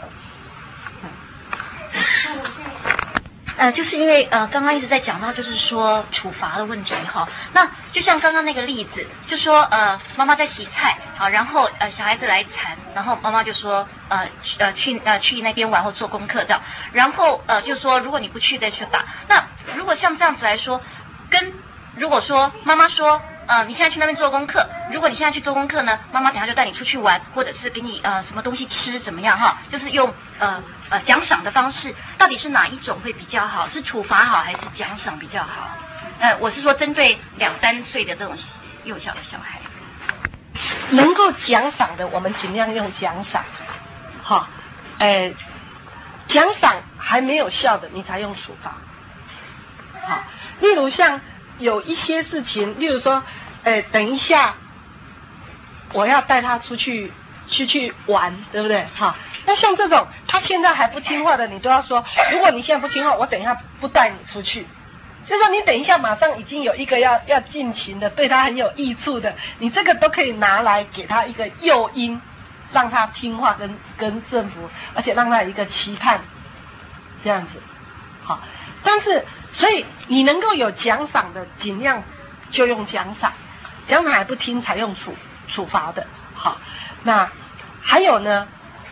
就是因为刚刚一直在讲到就是说处罚的问题哈，那就像刚刚那个例子，就说妈妈在洗菜啊，然后小孩子来缠，然后妈妈就说去那边玩或做功课这样，然后就说如果你不去再去打。那如果像这样子来说，如果说妈妈说你现在去那边做功课，如果你现在去做功课呢，妈妈等下就带你出去玩，或者是给你什么东西吃怎么样哈，就是用奖赏的方式，到底是哪一种会比较好？是处罚好还是奖赏比较好？我是说针对2、3岁的这种幼小的小孩， 能够奖赏的我们尽量用奖赏，好，奖赏还没有效的你才用处罚。好，例如像有一些事情，例如说等一下我要带他出去玩，对不对？好，那像这种他现在还不听话的，你都要说，如果你现在不听话，我等一下不带你出去。就是说你等一下马上已经有一个要进行的，对他很有益处的，你这个都可以拿来给他一个诱因，让他听话跟顺服，而且让他有一个期盼，这样子。好，但是所以你能够有奖赏的，尽量就用奖赏，奖赏还不听才用处罚的。好，那还有呢，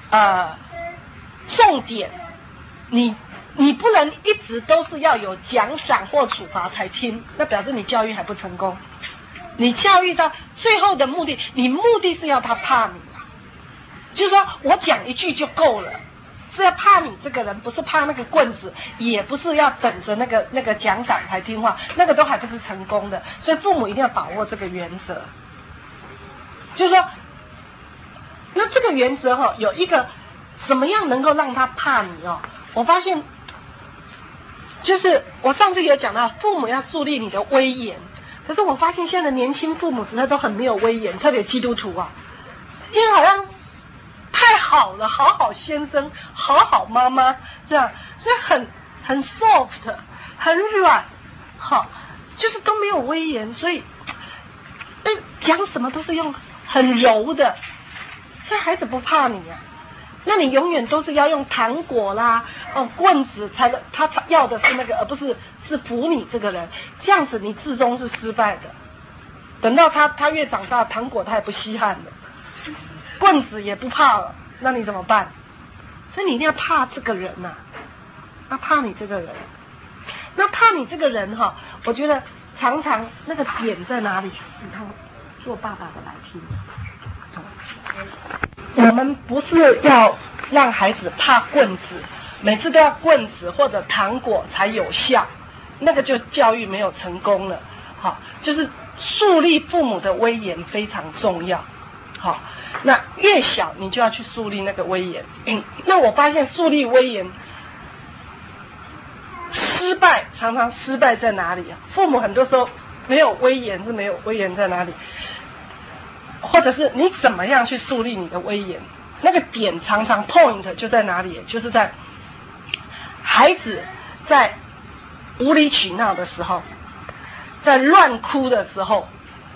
重点你不能一直都是要有奖赏或处罚才听，那表示你教育还不成功。你教育到最后的目的，你目的是要他怕你，就是说我讲1句就够了， 是要怕你这个人，不是怕那个棍子，也不是要等着那个奖赏才听话，那个都还不是成功的。所以父母一定要把握这个原则，就是说，那这个原则有一个怎么样能够让他怕你我发现，就是我上次有讲到，父母要树立你的威严，可是我发现现在的年轻父母实在都很没有威严，特别基督徒因为好像太好了，好好先生，好好妈妈这样，所以很 soft， 很软，就是都没有威严，所以讲什么都是用很柔的，所以孩子不怕你那你永远都是要用糖果啦，棍子才能，他要的是那个，而不是服你这个人，这样子你至终是失败的。等到他越长大，糖果他也不稀罕了，棍子也不怕了，那你怎么办？所以你一定要怕这个人怕你这个人。那怕你这个人我觉得常常那个点在哪里？你看，做爸爸的来听。我们不是要让孩子怕棍子，每次都要棍子或者糖果才有效，那个就教育没有成功了。就是树立父母的威严非常重要。那越小你就要去树立那个威严。那我发现树立威严常常失败在哪里父母很多时候没有威严，是没有威严在哪里？或者是你怎么样去树立你的威严？那个点常常 point 就在哪里？就是在孩子在无理取闹的时候，在乱哭的时候，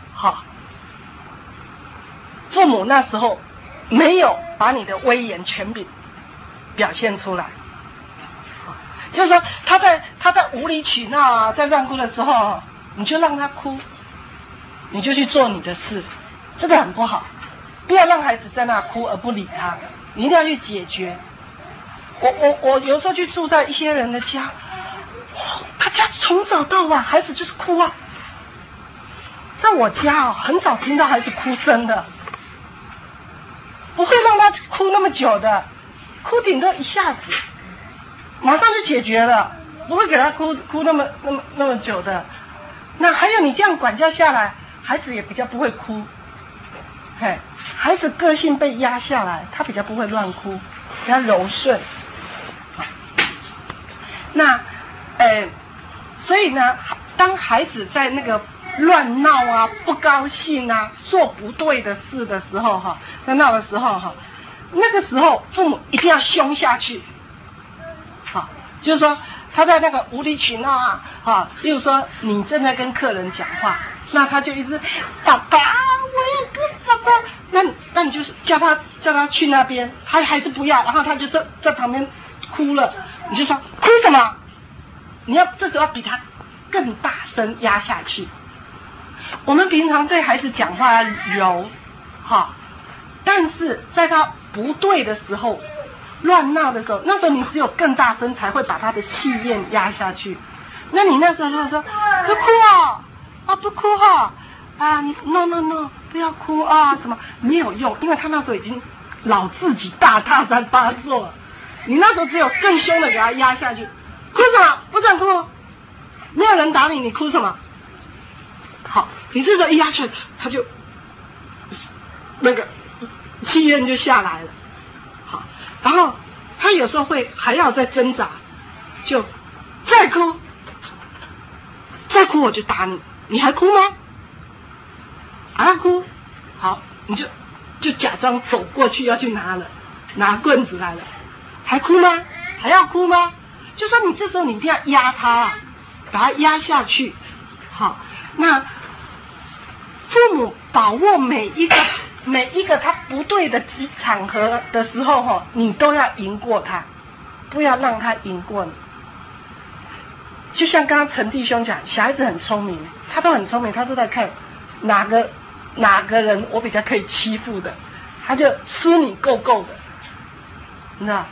父母那时候没有把你的威严全部表现出来。就是说他在无理取闹在乱哭的时候，你就让他哭，你就去做你的事。这个很不好，不要让孩子在那哭而不理他，你一定要去解决。我有时候去住在一些人的家，他家从早到晚孩子就是哭在我家很少听到孩子哭声的，不会让他哭那么久的，哭顶多一下子，马上就解决了，不会给他哭那么久的。那还有你这样管教下来，孩子也比较不会哭。孩子个性被压下来，他比较不会乱哭，比较柔顺。那所以呢，当孩子在那个乱闹不高兴做不对的事的时候在闹的时候那个时候父母一定要凶下去。就是说他在那个无理取闹例如说你正在跟客人讲话，那他就一直爸爸，我要跟爸爸，那你就是叫他去那边，他还是不要，然后他就在旁边哭了，你就说哭什么？你要这时候要比他更大声压下去。我们平常对孩子讲话要柔但是在他不对的时候，乱闹的时候，那时候你只有更大声才会把他的气焰压下去。那你那时候如果说不哭不哭no 不要哭什么没有用，因为他那时候已经老自己大三发作了。你那时候只有更凶的给他压下去。哭什么？不准哭，没有人打你，你哭什么？好，你这时候一压去，他就那个气焰就下来了。好，然后他有时候会还要再挣扎，就再哭我就打你，你还哭吗？还哭？好，你就假装走过去要去拿棍子来了，还哭吗？还要哭吗？就说你这时候你一定要压他把他压下去。好，那父母把握每一个他不对的场合的时候你都要赢过他，不要让他赢过你。就像刚刚陈弟兄讲，小孩子很聪明，他都很聪明，他都在看哪个人我比较可以欺负的，他就吃你够的，你知道？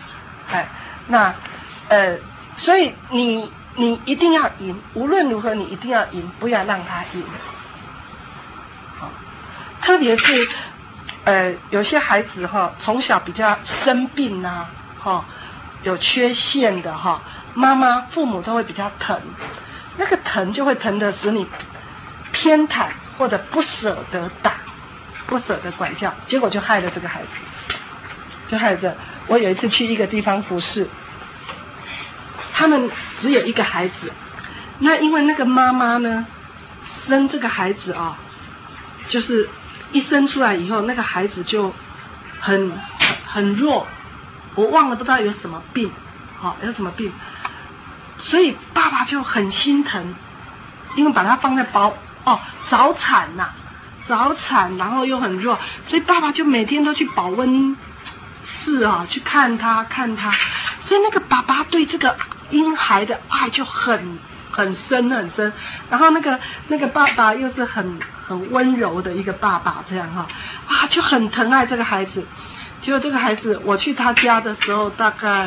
所以你一定要赢，无论如何你一定要赢，不要让他赢。好，特别是有些孩子从小比较生病有缺陷的哈，父母都会比较疼，那个疼就会疼得使你偏袒或者不舍得打，不舍得管教，结果就害了这个孩子，就害着。我有一次去一个地方服侍，他们只有一个孩子，那因为那个妈妈呢生这个孩子啊，就是一生出来以后，那个孩子就很弱，我忘了不知道有什么病，有什么病，所以爸爸就很心疼，因为把他放在早产呐，早产，然后又很弱，所以爸爸就每天都去保温室去看他，所以那个爸爸对这个婴孩的爱就很深，然后那个爸爸又是很温柔的一个爸爸，这样就很疼爱这个孩子。结果这个孩子，我去他家的时候，大概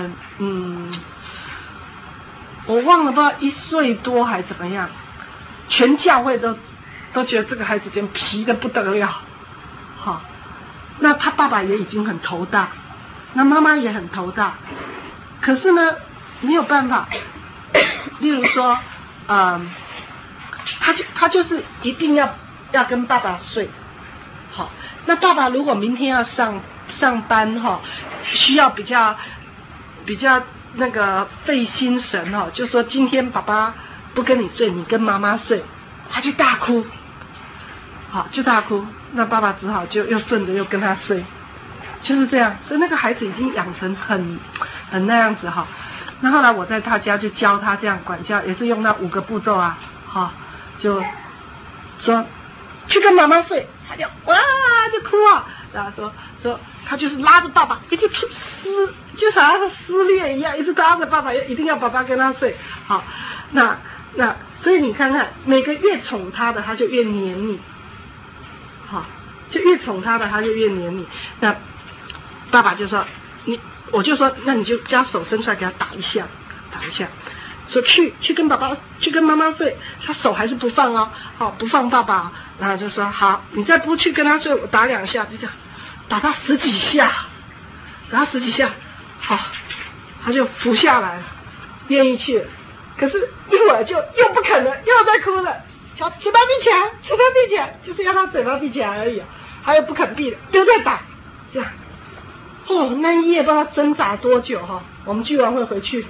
我忘了，不知道1岁多还怎么样，全教会都觉得这个孩子真皮得不得了，那他爸爸也已经很头大，那妈妈也很头大，可是呢没有办法，例如说他就是一定要跟爸爸睡，那爸爸如果明天要上班需要比较那个费心神就说今天爸爸不跟你睡，你跟妈妈睡，他就大哭，就大哭，那爸爸只好就又顺着又跟他睡，就是这样。所以那个孩子已经养成很那样子那后来我在他家就教他这样管教，也是用那5个步骤就说去跟妈妈睡，他就哇就哭然后说他就是拉着爸爸一直就好像是撕裂一样，一直拉着爸爸，一定要爸爸跟他睡。那所以你看看，每个越宠他的他就越黏你，就越宠他的他就越黏你。那爸爸就说我就说那你就将手伸出来给他打一下，说去跟妈妈睡，他手还是不放不放爸爸，然后就说好，你再不去跟他睡，我打2下，就这样打他10几下，他就服下来了，愿意去了。可是一会儿就又不肯了，又在哭了，嘴巴闭起来，就是要他嘴巴闭起来而已，他又不肯闭了，又在打，这样那一夜不知道挣扎多久我们聚完会回去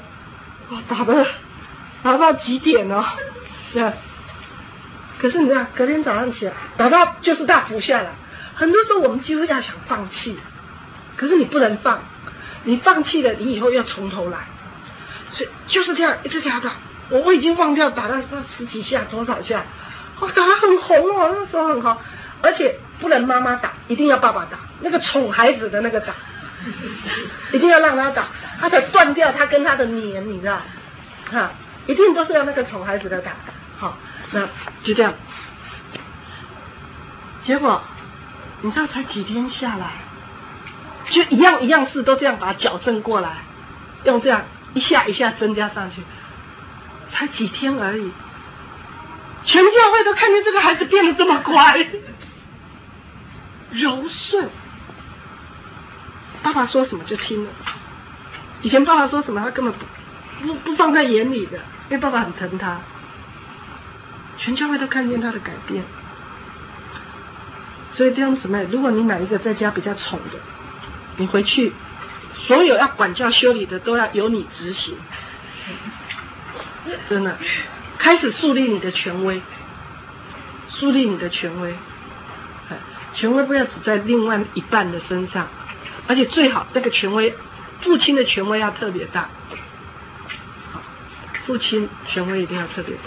打到几点这样。可是你知道隔天早上起来打到就是大服下来，很多时候我们几乎要想放弃，可是你不能放，你放弃了你以后要从头来，所以就是这样一直打，我已经忘掉打到10几下多少下，打得很红那时候很红，而且不能妈妈打，一定要爸爸打，那个宠孩子的那个打一定要让他打，他才断掉他跟他的黏，你知道一定都是要那个宠孩子的打。那就这样，结果你知道才几天下来，就一样事都这样把它矫正过来，用这样一下一下增加上去，才几天而已，全教会都看见这个孩子变得这么乖，柔顺，爸爸说什么就听了。以前爸爸说什么他根本不放在眼里的，因为爸爸很疼他。全教会都看见他的改变。所以弟兄姊妹，如果你哪一个在家比较宠的，你回去所有要管教修理的都要由你执行，真的开始树立你的权威，权威不要只在另外一半的身上，而且最好这个权威，父亲的权威要特别大，父亲权威一定要特别大。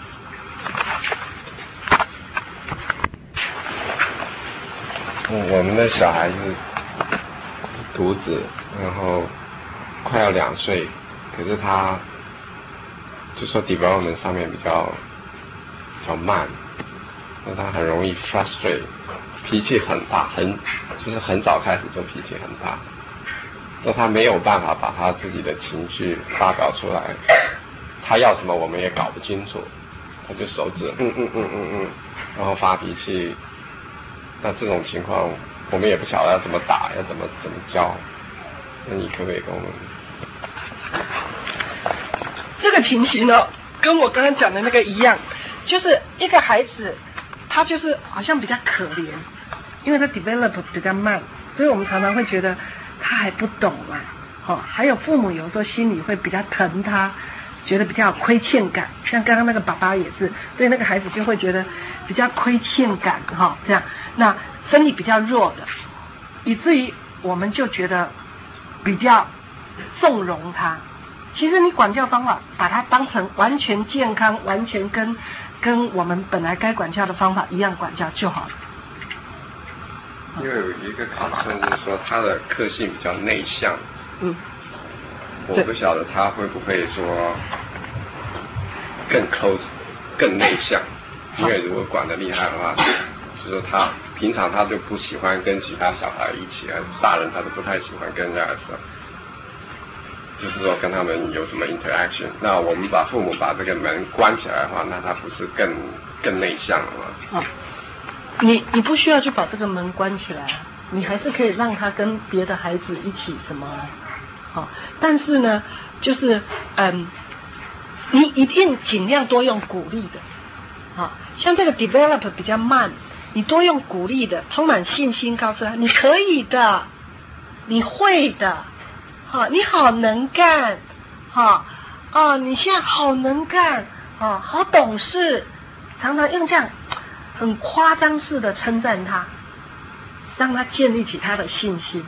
我们的小孩子独子，然后快要2岁，可是他就说 development 上面比较慢，那他很容易 frustrate， 脾气很大，就是很早开始就脾气很大，那他没有办法把他自己的情绪发表出来，他要什么我们也搞不清楚，他就手指然后发脾气。那这种情况我们也不晓得要怎么打，要怎么教，那你可不可以跟我们这个情形呢，跟我刚刚讲的那个一样，就是一个孩子，他就是好像比较可怜，因为他 develop 比较慢，所以我们常常会觉得他还不懂啊，还有父母有时候心里会比较疼他，觉得比较有亏欠感，像刚刚那个爸爸也是对那个孩子就会觉得比较亏欠感这样，那身体比较弱的，以至于我们就觉得比较纵容他。其实你管教方法把它当成完全健康，完全跟我们本来该管教的方法一样管教就好了。 因为有一个考生就是说他的个性比较内向，我不晓得他会不会说更 close 更内向，因为如果管得厉害的话，就是他平常他就不喜欢跟其他小孩一起，大人他都不太喜欢跟人家就是说跟他们有什么 interaction。那我们父母把这个门关起来的话，那他不是更内向了吗？ 你不需要去把这个门关起来，你还是可以让他跟别的孩子一起什么但是呢，就是你一定尽量多用鼓励的像这个 develop 比较慢，你多用鼓励的，充满信心告诉他你可以的，你会的，你好能干，你现在好能干，好懂事，常常用这样很夸张式的称赞他，让他建立起他的信心。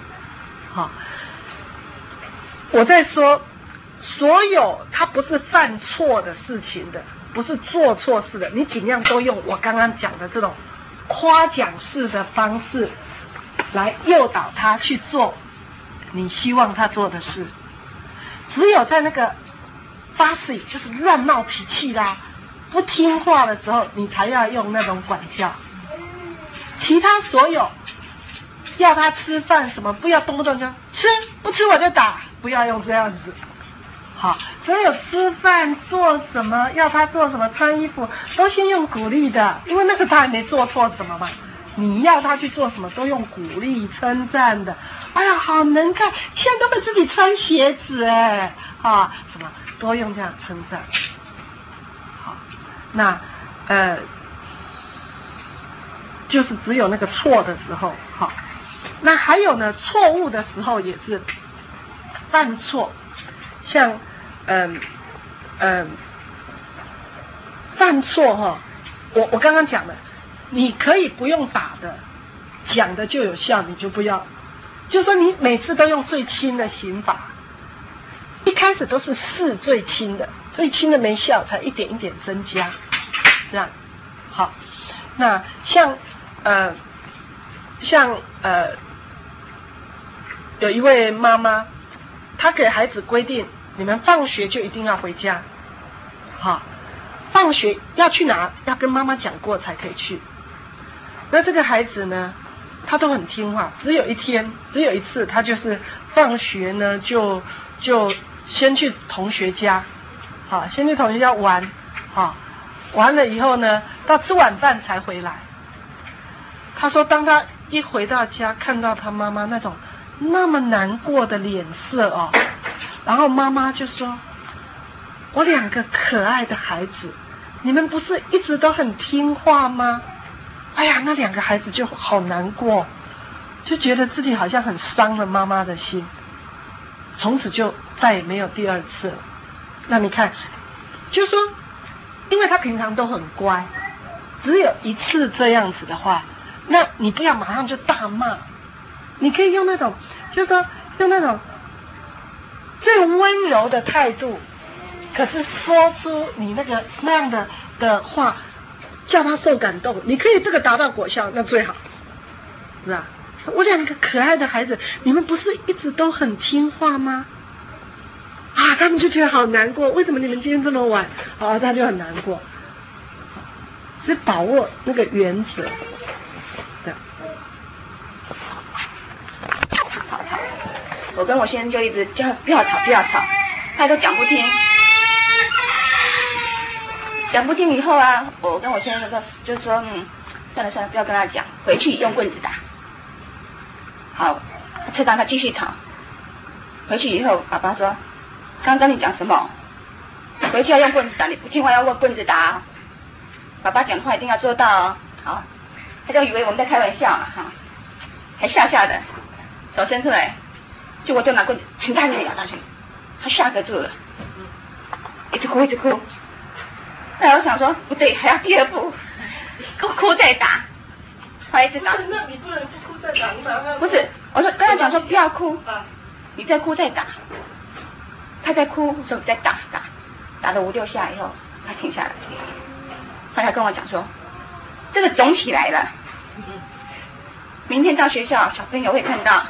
我在说所有他不是犯错的事情的，不是做错事的，你尽量都用我刚刚讲的这种夸奖式的方式来诱导他去做你希望他做的事。只有在那个fussy就是乱闹脾气啦，不听话的时候，你才要用那种管教。其他所有要他吃饭什么，不要动不动就吃，不吃我就打，不要用这样子。所有吃饭做什么，要他做什么，穿衣服都先用鼓励的，因为那个他还没做错什么嘛。你要他去做什么都用鼓励称赞的，哎呀好能干，现在都会自己穿鞋子什么都用这样称赞。那就是只有那个错的时候那还有呢，错误的时候也是犯错，像犯错我刚刚讲的，你可以不用打的，讲的就有效，你就不要，就说你每次都用最轻的刑法，一开始都是试最轻的，最轻的没效才一点一点增加，这样好。那像有一位妈妈，她给孩子规定，你们放学就一定要回家，放学要去哪要跟妈妈讲过才可以去。那这个孩子呢，他都很听话，只有一次，他就是放学呢就先去同学家，先去同学家玩，完了以后呢，到吃晚饭才回来。他说，当他一回到家，看到他妈妈那么难过的脸色然后妈妈就说：“我两个可爱的孩子，你们不是一直都很听话吗？”哎呀，那两个孩子就好难过，就觉得自己好像很伤了妈妈的心，从此就再也没有第二次了。那你看，就说因为他平常都很乖，只有一次这样子的话，那你不要马上就大骂，你可以用那种，就说用那种最温柔的态度，可是说出你那样的话，叫他受感动，你可以这个达到果效，那最好，是吧？我两个可爱的孩子，你们不是一直都很听话吗？他们就觉得好难过，为什么你们今天这么晚？他就很难过。所以把握那个原则。 吵，我跟我先生就一直叫不要吵，他都讲不听。讲不听以后我跟我先生就说算了，不要跟他讲，回去用棍子打。好，吃到他继续吵。回去以后，爸爸说刚刚你讲什么？回去要用棍子打，你不听话要用棍子打。爸爸讲的话一定要做到哦。好，他就以为我们在开玩笑嘛，哈，还笑笑的，手伸出来，结果就拿棍子很大力的咬上去，他吓得住了，一直哭一直哭。后来我想说不对，还要第二步，哭再打，还一直打。 那你不能不哭再打，你马上不是，我说跟他讲说不要哭，你再哭再打。他在哭，所以再打了5、6下以后，他停下来。后来跟我讲说，这个肿起来了，明天到学校小朋友会看到。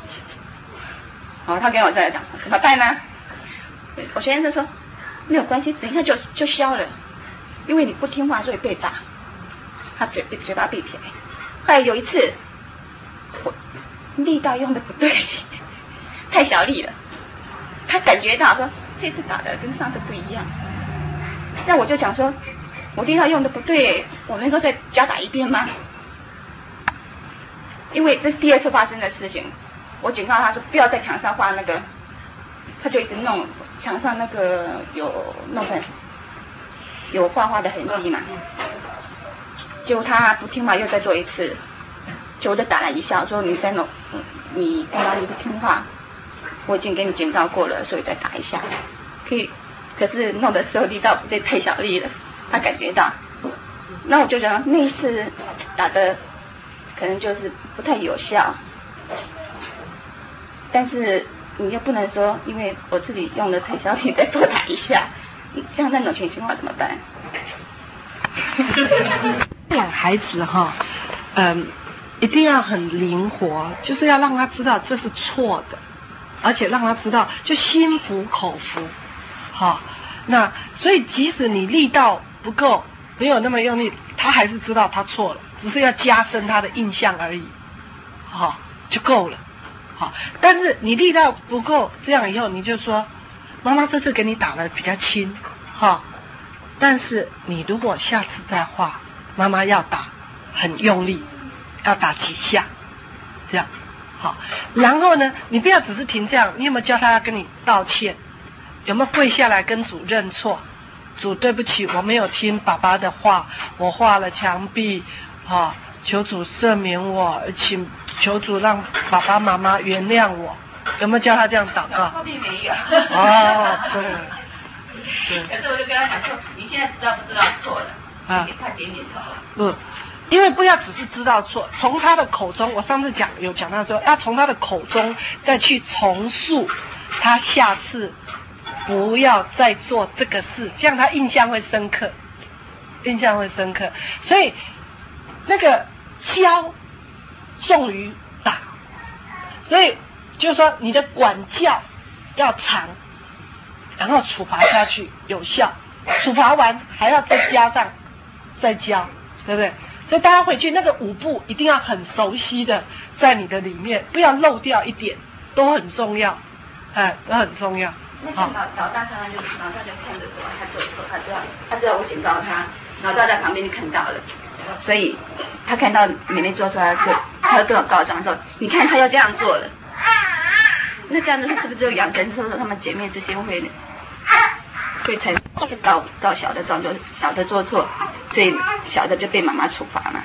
他跟我再来讲怎么办呢？我学生就说没有关系，等一下就消了，因为你不听话所以被打。他嘴巴闭起来。后来有一次，我力道用的不对，太小力了。他感觉到说这次打的跟上次不一样，那我就讲说，我力道用的不对，我能够再加打一遍吗？因为这是第2次发生的事情，我警告他说不要在墙上画那个，他就一直弄墙上那个弄成有画的痕迹嘛，结果他不听话又再做一次，结果我就打了一下，说女生你刚刚你不听话。我已经给你警告过了，所以再打一下，可是弄的时候力道不对，太小力了，他感觉到。那我就想那一次打的可能就是不太有效，但是你又不能说因为我自己用的太小力再多打一下，像那种情况怎么办？ 养孩子哈，一定要很灵活，就是要让他知道这是错的。而且让他知道，就心服口服，好，那所以即使你力道不够，没有那么用力，他还是知道他错了，只是要加深他的印象而已，好就够了，好。但是你力道不够，这样以后你就说，妈妈这次给你打的比较轻，好，但是你如果下次再画，妈妈要打很用力，要打几下，这样。好，然后呢，你不要只是停这样，你有没有教他要跟你道歉？有没有跪下来跟主认错？主对不起，我没有听爸爸的话，我画了墙壁，求主赦免我，请求主让爸爸妈妈原谅我。有没有教他这样祷告？ 后面没有。 对。 可是我就跟他讲说，你现在知道不知道错了？给他点头。 因为不要只是知道错，从他的口中，我上次有讲到说，要从他的口中再去重述，他下次不要再做这个事，这样他印象会深刻，所以那个教重于打，所以就是说你的管教要长，然后处罚下去有效，处罚完还要再加上再教，对不对？所以大家回去那个5步一定要很熟悉的在你的里面，不要漏掉一点，都很重要，都很重要。 那像老大刚刚就看着说他做错，他知道我警告他，老大在旁边就看到了，所以他看到妹妹做错，他就跟我告状说，你看他要这样做了。那这样子是不是就养成说他们姐妹之间会才到小的状，就小的做错，所以小的就被妈妈处罚嘛。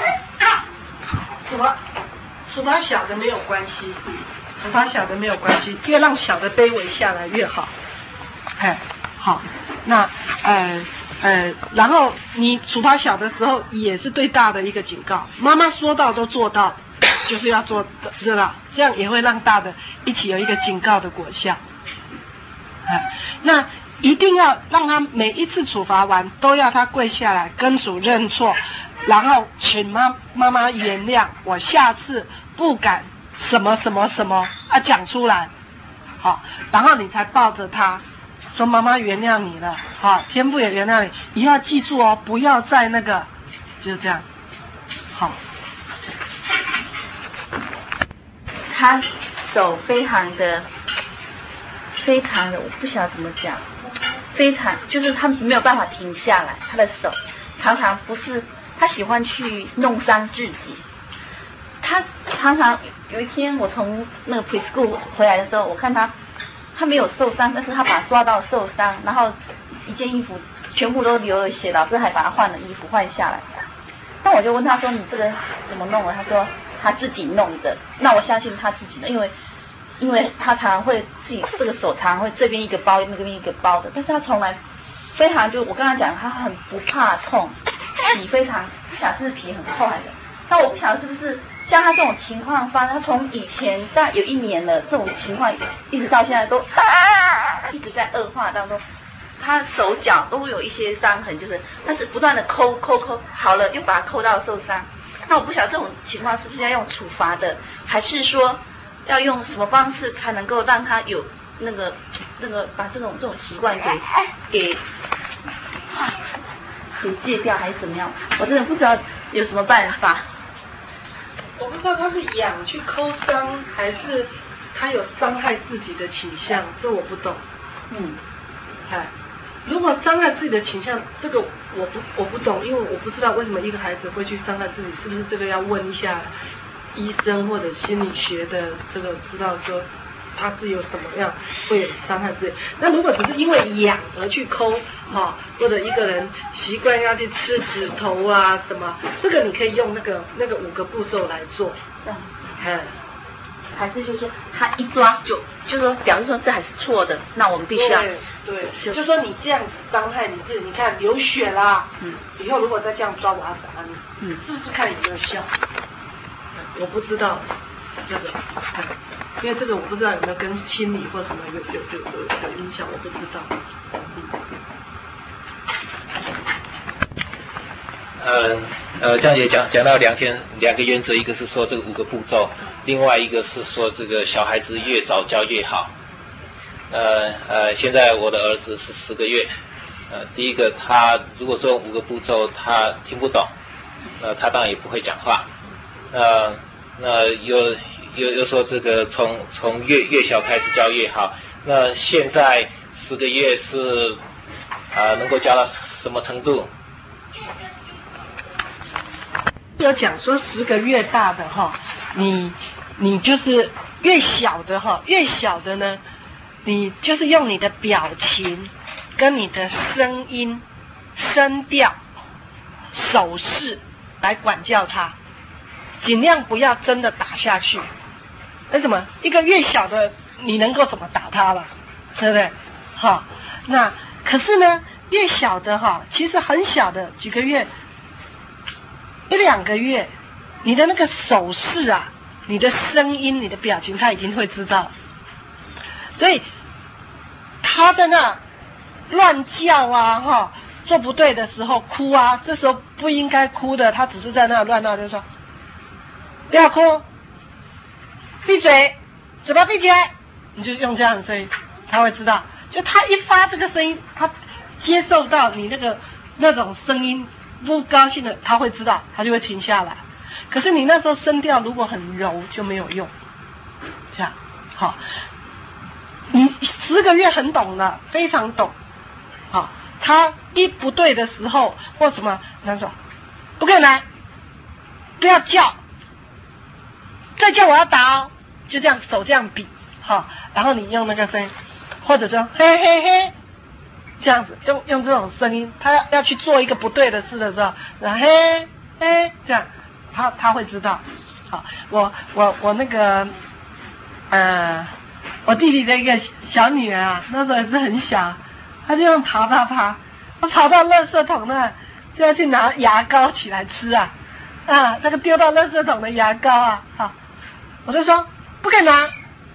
处罚小的没有关系，处罚小的没有关系，越让小的卑微下来越好。好，那然后你处罚小的时候也是对大的一个警告，妈妈说到都做到，就是要做知道，这样也会让大的一起有一个警告的果效。那一定要让他每一次处罚完都要他跪下来跟主认错，然后请妈妈原谅我，下次不敢什么讲出来，好，然后你才抱着他说妈妈原谅你了，好，天父也原谅你，你要记住哦，不要再那个，就是这样，好。 他手非常的，我不晓得怎么讲，非常就是他没有办法停下来，他的手常常不是他喜欢去弄伤自己。他常常有一天我从那个 preschool 回来的时候，我看他他没有受伤，但是他把他抓到受伤，然后一件衣服全部都流了血，老师还把他换了衣服换下来。那我就问他说你这个怎么弄的？他说他自己弄的。那我相信他自己的，因为他常常会自己这个手常常会这边一个包那边一个包的，但是他从来非常就我刚才讲他很不怕痛，皮非常不晓得是皮很厚还是，但我不晓得是不是像他这种情况发生，他从以前大概有1年了，这种情况一直到现在都一直在恶化当中。他手脚都有一些伤痕，就是他是不断的抠，好了又把它抠到受伤。那我不晓得这种情况是不是要用处罚的，还是说要用什么方式才能够让他有那个把这种习惯给戒掉，还是怎么样？我真的不知道有什么办法。 我不知道他是痒去抠伤，还是他有伤害自己的倾向，这我不懂。如果伤害自己的倾向，这个我不懂，因为我不知道为什么一个孩子会去伤害自己，是不是这个要问一下医生或者心理学的这个知道说他是有什么样会有伤害自己。那如果只是因为痒而去抠或者一个人习惯要去吃指头啊什么，这个你可以用那个5个步骤来做。 还是就是说他一抓就说表示说这还是错的，那我们必须要对，就说你这样子伤害你自己，你看流血啦，以后如果再这样抓我要打你，试试看有没有效。我不知道这个，因为这个我不知道有没有跟心理或什么有影响，我不知道。 这样也讲到两个原则，一个是说这个5个步骤，另外一个是说这个小孩子越早教越好。现在我的儿子是10个月，第一个他如果说5个步骤他听不懂，他当然也不会讲话。那又说这个从越小开始教越好。那现在10个月是能够教到什么程度？ 有讲说10个月大的你就是越小的呢，你就是用你的表情跟你的声音、声调、手势来管教他，尽量不要真的打下去。为什么？一个越小的你能够怎么打他了，对不对？那可是呢，越小的其实很小的几个月，1-2个月，你的那个手势啊，你的声音、你的表情，他已经会知道。所以他在那乱叫啊，做不对的时候哭啊，这时候不应该哭的，他只是在那乱闹，就说不要哭，闭嘴，嘴巴闭起来，你就用这样的声音，他会知道。就他一发这个声音，他接受到你那种声音不高兴的，他会知道，他就会停下来。可是你那时候声调如果很柔就没有用，这样你10个月很懂了，非常懂。他一不对的时候或什么，他说不可以来，不要叫，再叫我要打哦，就这样手这样比然后你用那个声音，或者说嘿嘿嘿，这样子用这种声音，他要去做一个不对的事的时候，嘿嘿，这样他会知道。我那个我弟弟的一个小女儿啊，那时候也是很小，她就用爬，她跑到垃圾桶那就要去拿牙膏起来吃那个丢到垃圾桶的牙膏我就说不可以拿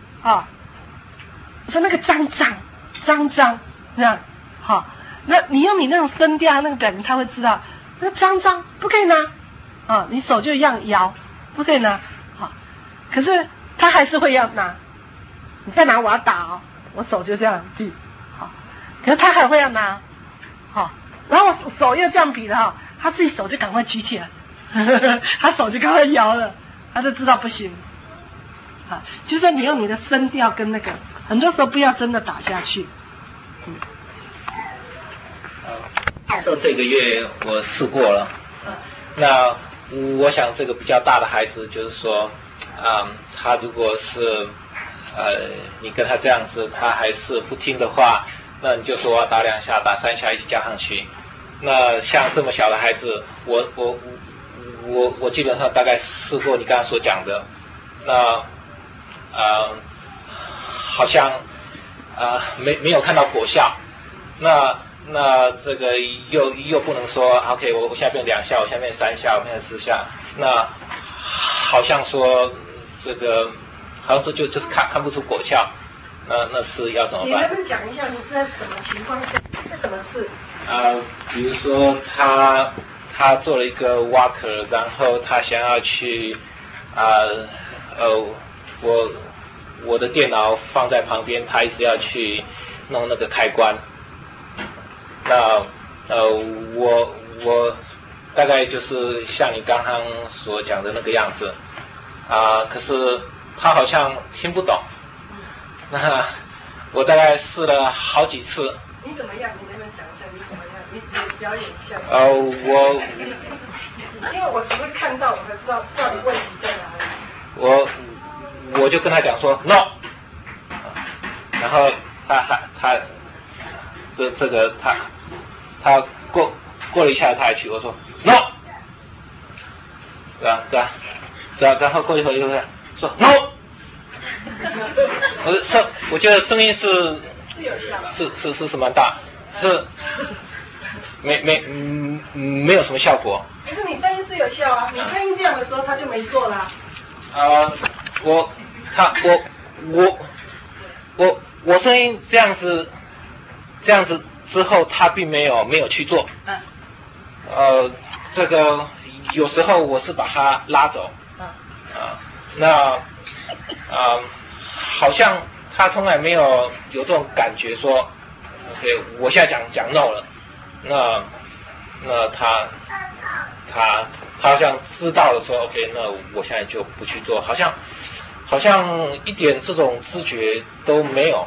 我说那个脏这样那你用你那种声调那个表情，他会知道那个脏不可以拿你手就一样摇，不可以拿可是他还是会要拿，你再拿我要打我手就这样比可是他还会要拿然后我手又这样比的他自己手就赶快举起来他手就赶快摇了，他就知道不行就是说你用你的声调跟那个，很多时候不要真的打下去。 这个月我试过了，那我想这个比较大的孩子就是说他如果是你跟他这样子，他还是不听的话，那你就说打2下、打3下一起加上去。那像这么小的孩子，我基本上大概试过你刚刚所讲的，那好像没有看到果效。那这个又不能说 OK， 我下面2下，我下面3下，我下面4下，那好像说这个好像就是看不出果效，那是要怎么办？ 你能不能讲一下你是在什么情况下是什么事？ 比如说他做了一个 walker， 然后他想要去我的电脑放在旁边，他一直要去弄那个开关。那我大概就是像你刚刚所讲的那个样子可是他好像听不懂。那我大概试了好几次。 你怎么样？你能不能讲一下你怎么样？你表演一下。因为我只会看到，我才知道到底问题在哪里。 我就跟他讲说 no， 然后他这个他过了一下他还去，我说 no， 然后过一会儿又说 no， 我觉得声音是蛮大，是没有什么效果。 可是你声音是有效啊，你声音这样的时候他就没做啦。 我声音这样子之后，他并没有去做。这个有时候我是把他拉走。那好像他从来没有这种感觉说 ，OK， 我现在讲 no 了。那他好像知道了说 OK， 那我现在就不去做，好像一点这种知觉都没有。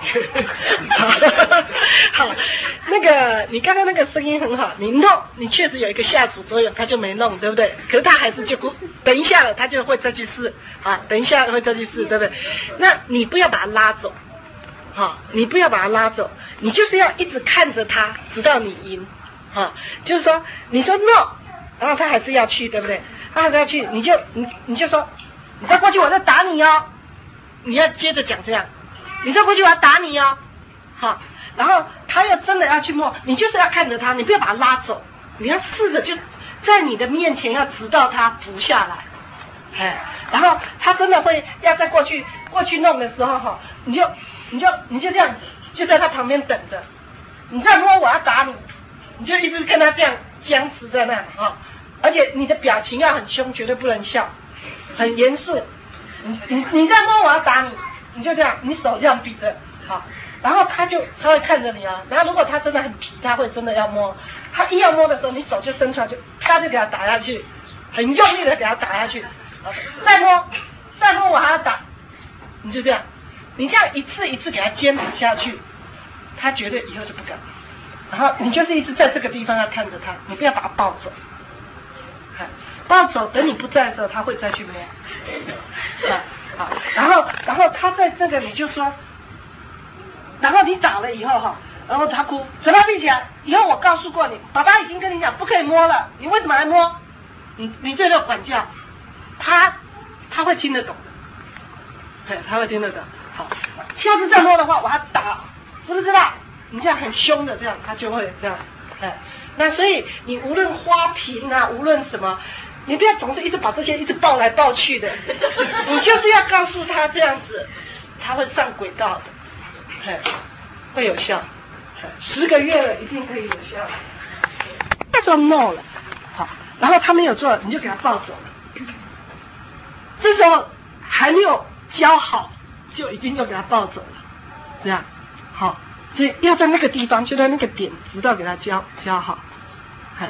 好，那个你刚刚那个声音很好，你弄，你确实有一个下阻作用，他就没弄，对不对？可是他还是就等一下了，他就会再去试啊，等一下会再去试，对不对？那你不要把他拉走，好，你不要把他拉走，你就是要一直看着他，直到你赢，啊，就是说你说 no， 然后他还是要去，对不对？他还是要去，你就说，你再过去我再打你哦，你要接着讲这样。你再过去我要打你哦，好，然后他要真的要去摸，你就是要看着他，你不要把他拉走，你要试着就在你的面前要直到他伏下来，然后他真的会要再过去弄的时候哈，你就这样子，就在他旁边等着，你再摸我要打你，你就一直跟他这样僵持在那哈，而且你的表情要很凶，绝对不能笑，很严肃，你再摸我要打你。你就这样，你手这样比着，好，然后他会看着你啊。然后如果他真的很皮，他会真的要摸。他一要摸的时候，你手就伸出来，就啪就给他打下去，很用力的给他打下去。再摸我还要打，你就这样，你这样一次一次给他坚持下去，他绝对以后就不敢。然后你就是一直在这个地方要看着他，你不要把他抱走。抱走，等你不在的时候，他会再去摸。好，然后他在这个你就说，然后你打了以后哈，然后他哭，嘴巴闭起来，以后我告诉过你，爸爸已经跟你讲不可以摸了，你为什么还摸？你这个管教，他会听得懂的，他会听得懂。好，下次再摸的话，我还打，知不知道？你这样很凶的这样，他就会这样，那所以你无论花瓶啊，无论什么。你不要总是一直把这些一直抱来抱去的，你就是要告诉他这样子，他会上轨道的，会有效，10个月了一定可以有效。他说 no 了，好，然后他没有做，你就给他抱走了。这时候还没有教好，就已经就给他抱走了，这样好，所以要在那个地方，就在那个点，直到给他教好，好。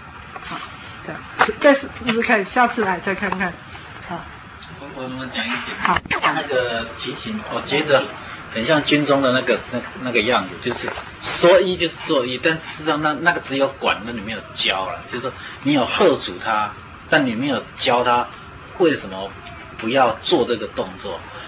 再试试看，下次来再看看。好， 我们讲一点。好，那个提醒，我觉得很像军中的那个样子，就是说一就是做一，但事实上那个只有管，那你没有教了，就是说你有喝阻他，但你没有教他为什么不要做这个动作。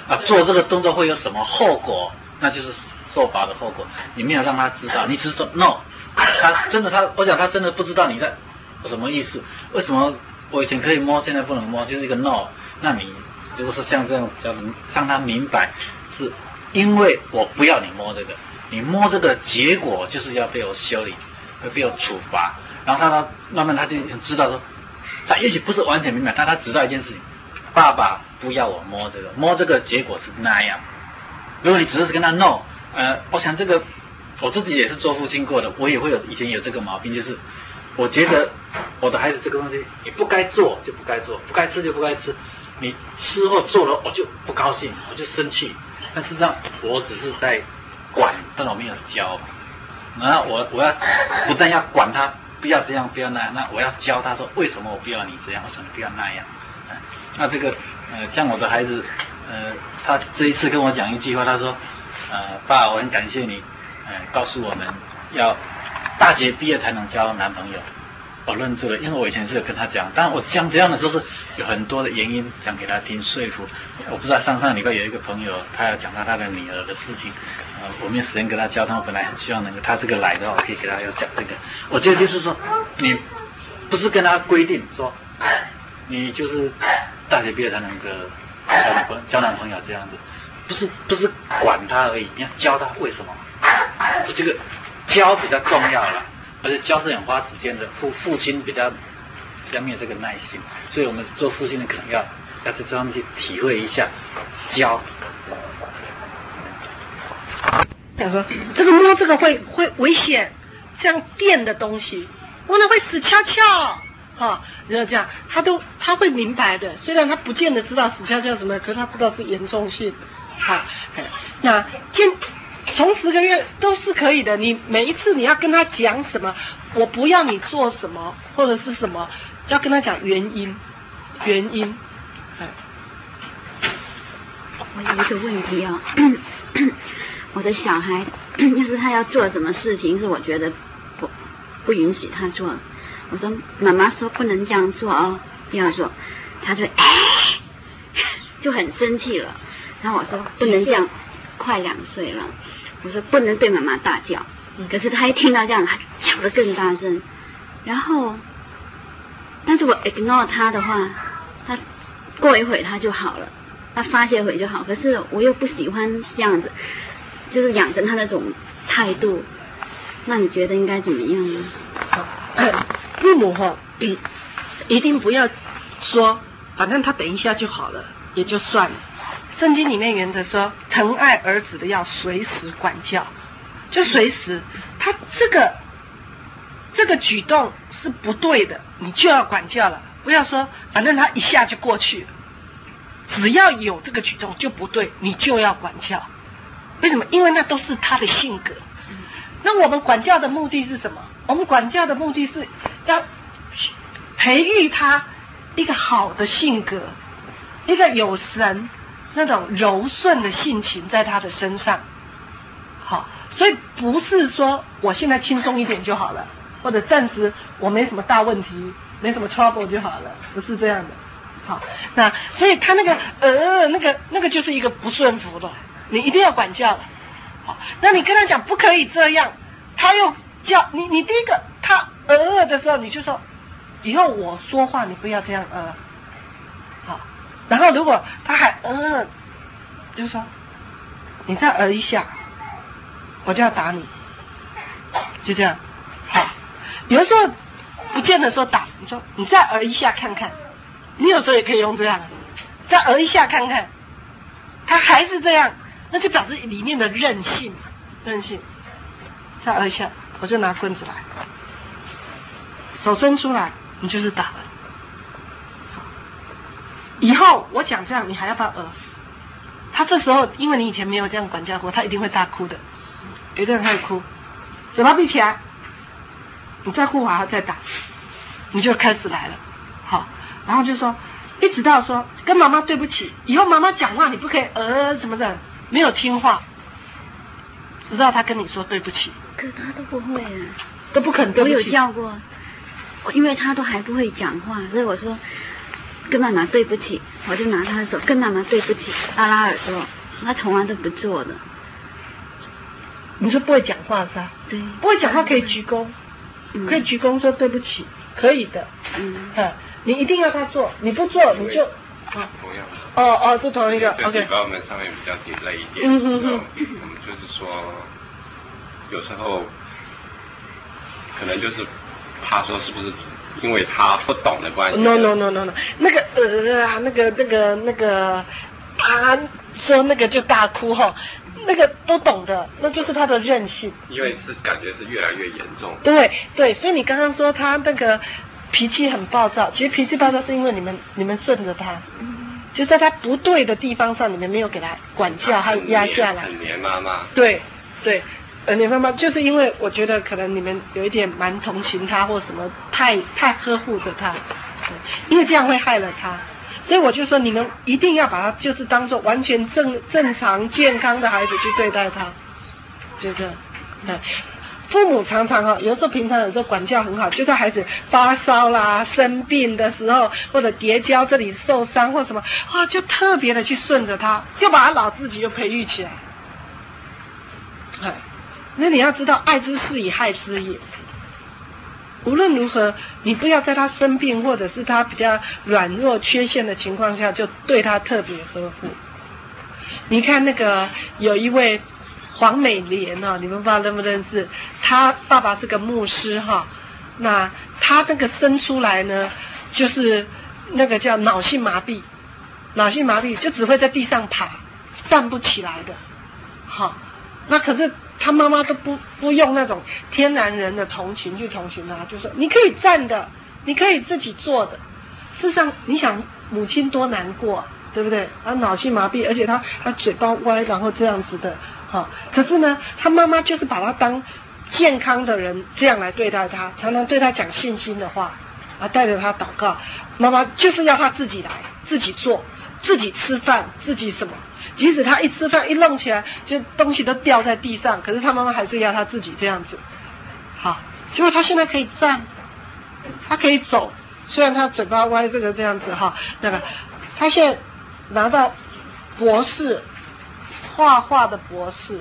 做这个动作会有什么后果，那就是受罚的后果。你没有让他知道，你只是说 no， 我想他真的不知道你在什么意思，为什么我以前可以摸，现在不能摸，就是一个 no。那你如果是像这样让他明白，是因为我不要你摸这个，你摸这个结果就是要被我修理，会被我处罚。然后他慢慢他就知道说，他也许不是完全明白，但他知道一件事情，爸爸不要我摸这个，摸这个结果是那样。如果你只是跟他 no， 我想这个我自己也是做父亲过的，我也会以前有这个毛病，就是我觉得我的孩子这个东西你不该做就不该做，不该吃就不该吃，你吃或做了我就不高兴，我就生气。但事实上我只是在管，但我没有教。那我要不但要管他不要这样不要那样，那我要教他说为什么我不要你这样，为什么你不要那样。那这个像我的孩子他这一次跟我讲一句话，他说爸，我很感谢你告诉我们要大学毕业才能交男朋友。我愣住了，因为我以前是有跟他讲，当然我讲这样的时候是有很多的原因讲给他听说服。我不知道上礼拜有一个朋友他要讲到他的女儿的事情，我没有时间跟他交谈，我本来很希望能够他这个来的话，我可以给他要讲这个。我觉得就是说，你不是跟他规定说你就是大学毕业才能够交男朋友这样子，不是管他而已，你要教他为什么。这个教比较重要了。而且教是很花时间的，父亲比较没有这个耐心，所以我们做父亲的可能要在这方面去体会一下教。 想说这个摸这个会危险，像电的东西摸了会死翘翘哈，然后这样他会明白的，虽然他不见得知道死翘翘什么，可是他知道是严重性。好，那从10个月都是可以的，你每一次你要跟他讲什么，我不要你做什么或者是什么，要跟他讲原因。我有一个问题哦，我的小孩就是他要做什么事情是我觉得不允许他做，我说妈妈说不能这样做哦，不要做，他就很生气了。然后我说不能这样，快2岁了，我说不能对妈妈大叫，可是他一听到这样，他叫得更大声。然后，但是我 ignore 他的话，他过一会他就好了，他发泄会就好。可是我又不喜欢这样子，就是养成他那种态度。那你觉得应该怎么样呢？ 父母一定不要说，反正他等一下就好了，也就算了。圣经里面原则说，疼爱儿子的要随时管教，就随时，他这个举动是不对的，你就要管教了。不要说反正他一下就过去了，只要有这个举动就不对，你就要管教。为什么？因为那都是他的性格。那我们管教的目的是什么？我们管教的目的是要培育他一个好的性格，一个有神那种柔顺的性情在他的身上。好，所以不是说我现在轻松一点就好了，或者暂时我没什么大问题，没什么 trouble 就好了，不是这样的。好，那所以他那个就是一个不顺服的，你一定要管教了。好，那你跟他讲不可以这样，他又叫你第一个他的时候，你就说以后我说话你不要这样好，然后如果他还就说你再一下，我就要打你，就这样。好，有的时候不见得说打，你说你再一下看看，你有时候也可以用这样，再一下看看，他还是这样，那就表示里面的韧性，再一下，我就拿棍子来，手伸出来，你就是打了。以后我讲这样，你还要不要他这时候因为你以前没有这样管教过，他一定会大哭的，一定开始哭，嘴巴闭起来，你再哭完他再打，你就开始来了。好，然后就说一直到说跟妈妈对不起，以后妈妈讲话你不可以什么的，没有听话，直到他跟你说对不起。 可是他都不会都不肯对不起。 我有教过，因为他都还不会讲话，所以我说跟妈妈对不起，我就拿他的手跟妈妈对不起，拉拉耳朵，他从来都不做的。 你说不会讲话是吧？ 对， 不会讲话可以鞠躬，可以鞠躬说对不起，可以的。你一定要他做，你不做你就同样。 是同一个。OK。 development 上面比较delay一点。我们就是说，有时候可能就是怕说是不是因为他不懂的关系。 No， 那个他说那个就大哭哈，那个都懂的，那就是他的任性。 因为是感觉是越来越严重。 对，所以你刚刚说他那个脾气很暴躁，其实脾气暴躁是因为你们顺着他，就在他不对的地方上，你们没有给他管教，还压下来。 很黏妈妈。 对，黏妈妈就是因为我觉得可能你们有一点蛮同情他或什么，太呵护着他，因为这样会害了他。所以我就说你们一定要把他就是当作完全正常健康的孩子去对待他，就这样。父母常常有时候平常有时候管教很好，就在孩子发烧啦、生病的时候，或者跌跤这里受伤或什么，就特别的去顺着他，又把他老自己又培育起来。那你要知道，爱之是以害之也。无论如何，你不要在他生病或者是他比较软弱缺陷的情况下，就对他特别呵护。你看那个有一位黄美莲你们不知道认不认识？他爸爸是个牧师那他那个生出来呢，就是那个叫脑性麻痹就只会在地上爬，站不起来的。那可是他妈妈都不用那种天然人的同情去同情他，就说你可以站的，你可以自己做的。事实上，你想母亲多难过，对不对？他脑性麻痹，而且他嘴巴歪，然后这样子的，可是呢，他妈妈就是把他当健康的人这样来对待他，常常对他讲信心的话，带着他祷告。妈妈就是要他自己来，自己做，自己吃饭，自己什么。即使他一吃饭一弄起来，就东西都掉在地上，可是他妈妈还是要他自己这样子。结果他现在可以站，他可以走，虽然他嘴巴歪，这样子他现在拿到博士，画画的博士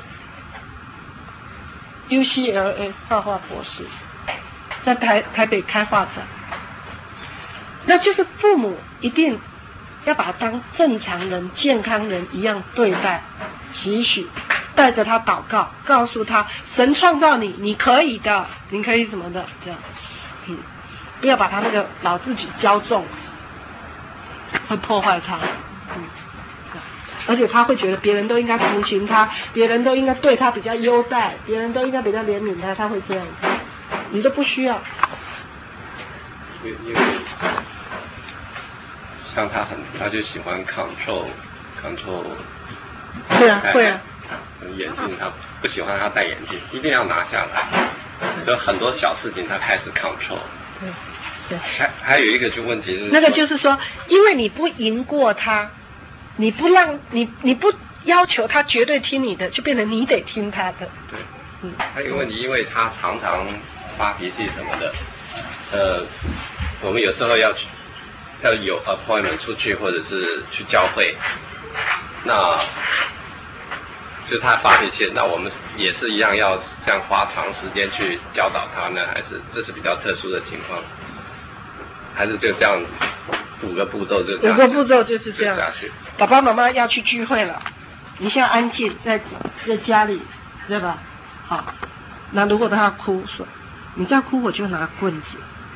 ，UCLA 画画博士，在台北开画展。那就是父母一定要把他当正常人、健康人一样对待，期许，带着他祷告，告诉他神创造你，你可以的，你可以什么的，这样，不要把他那个老自己骄纵，会破坏他，而且他会觉得别人都应该同情他，别人都应该对他比较优待，别人都应该比较怜悯他，他会这样，你都不需要。 因为像他就喜欢 control， 会啊， 眼镜他不喜欢他戴眼镜，一定要拿下来，有很多小事情他开始 control。 对， 还有一个就问题是， 那个就是说，因为你不赢过他，你不要求他绝对听你的，就变成你得听他的。 对，还有一个问题，因为他常常发脾气什么的，我们有时候要有 appointment 出去或者是去教会，那就是他发脾气，那我们也是一样要这样花长时间去教导他呢，还是这是比较特殊的情况，还是就这样5个步骤就这样？5 个步骤就是这样。爸爸妈妈要去聚会了，你现在安静在家里，对吧？好，那如果他哭，说你这样哭我就拿棍子。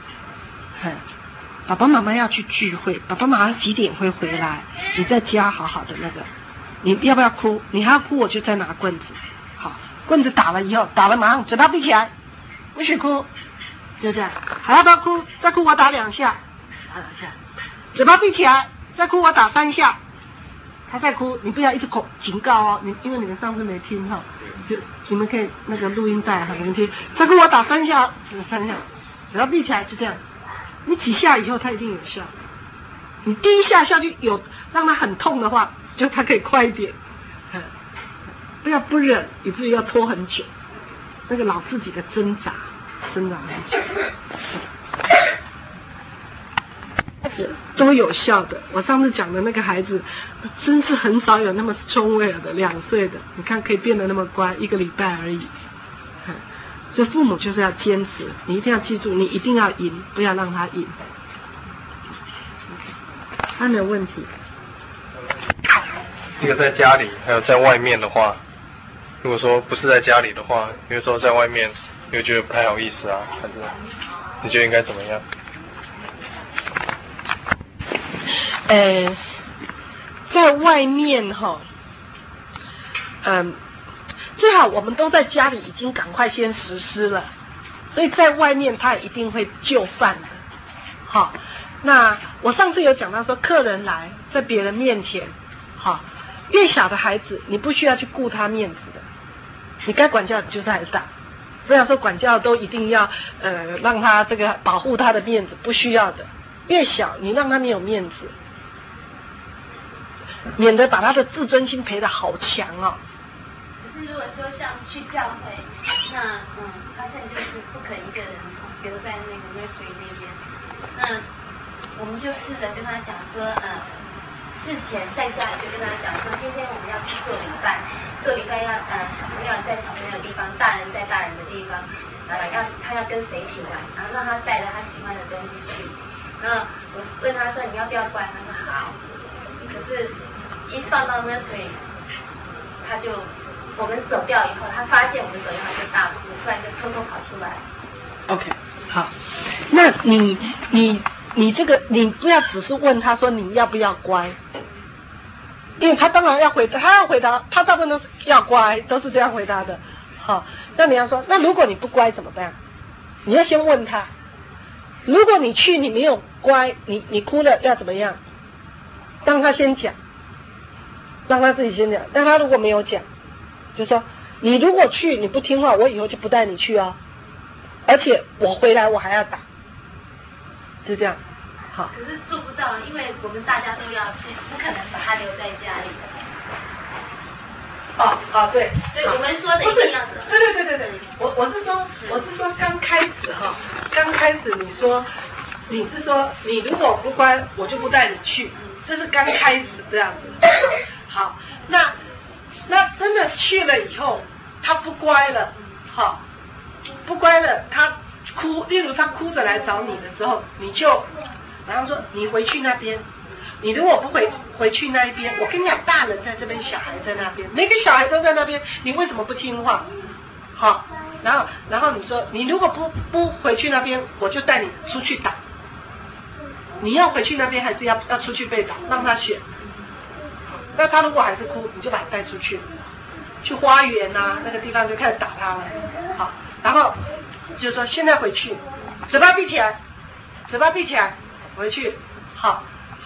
爸爸妈妈要去聚会，爸爸妈妈几点会回来？你在家好好的那个，你要不要哭？你还要哭，我就再拿棍子。好，棍子打了以后，打了马上嘴巴闭起来，不许哭，就这样。还要不要哭？再哭我打2下，打2下，嘴巴闭起来，再哭我打3下。他再哭，你不要一直警告因为你们上次没听就你们可以那个录音带你们听。再哭我打3下，3下，嘴巴闭起来，就这样。你几下以后他一定有效，你第1下下去有让他很痛的话，就他可以快一点，不要不忍以至于要拖很久，那个老自己的挣扎很久。 都有效的。我上次讲的那个孩子，真是很少有那么聪慧的2岁的，你看可以变得那么乖，1个礼拜而已。所以父母就是要坚持，你一定要记住，你一定要赢，不要让他赢。还没有问题。 一个在家里，还有在外面的话，如果说不是在家里的话，有时候在外面又觉得不太好意思啊，还是你觉得应该怎么样？ 在外面哈，最好我们都在家里已经赶快先实施了，所以在外面他也一定会就范的。好，那我上次有讲到说，客人来在别人面前，好，越小的孩子你不需要去顾他面子的，你该管教你就是还是打，不要说管教都一定要让他这个保护他的面子，不需要的。越小你让他没有面子，免得把他的自尊心培得好强哦。 可是如果说像去教会，那他现在就是不肯一个人留在那个nursery那边，那我们就试着跟他讲说，事前在家里就跟他讲说，今天我们要去做礼拜要小朋友在小朋友的地方，大人在大人的地方，他要跟谁一起玩，然后让他带着他喜欢的东西去。然后我问他说你要不要乖，他说好。可是，一放到nursery，我们走掉以后，他发现我们走掉，他就大哭，突然就偷偷跑出来。 OK， 好，那你这个你不要只是问他说你要不要乖，因为他当然要回答，他大部分都是要乖，都是这样回答的。好，那你要说，那如果你不乖怎么办？你要先问他，如果你去你没有乖，你哭了要怎么样？让他先讲，让他自己先讲。但他如果没有讲，就说你如果去你不听话，我以后就不带你去哦，而且我回来我还要打，是这样。好。 可是做不到，因为我们大家都要去，不可能把他留在家里。 对， 对，我们说的一样的。 对，我是说刚开始你是说你如果不乖，我就不带你去，这是刚开始这样子。好，那真的去了以后，他不乖了，好，不乖了，他哭，例如他哭着来找你的时候，你就然后说你回去那边。你如果不回去那一边，我跟你讲，大人在这边，小孩在那边，每个小孩都在那边，你为什么不听话？好，然后你说，你如果不回去那边，我就带你出去打。你要回去那边，还是要出去被打？让他选。那他如果还是哭，你就把他带出去，去花园啊那个地方就开始打他了。好，然后就说现在回去，嘴巴闭起来，回去。好。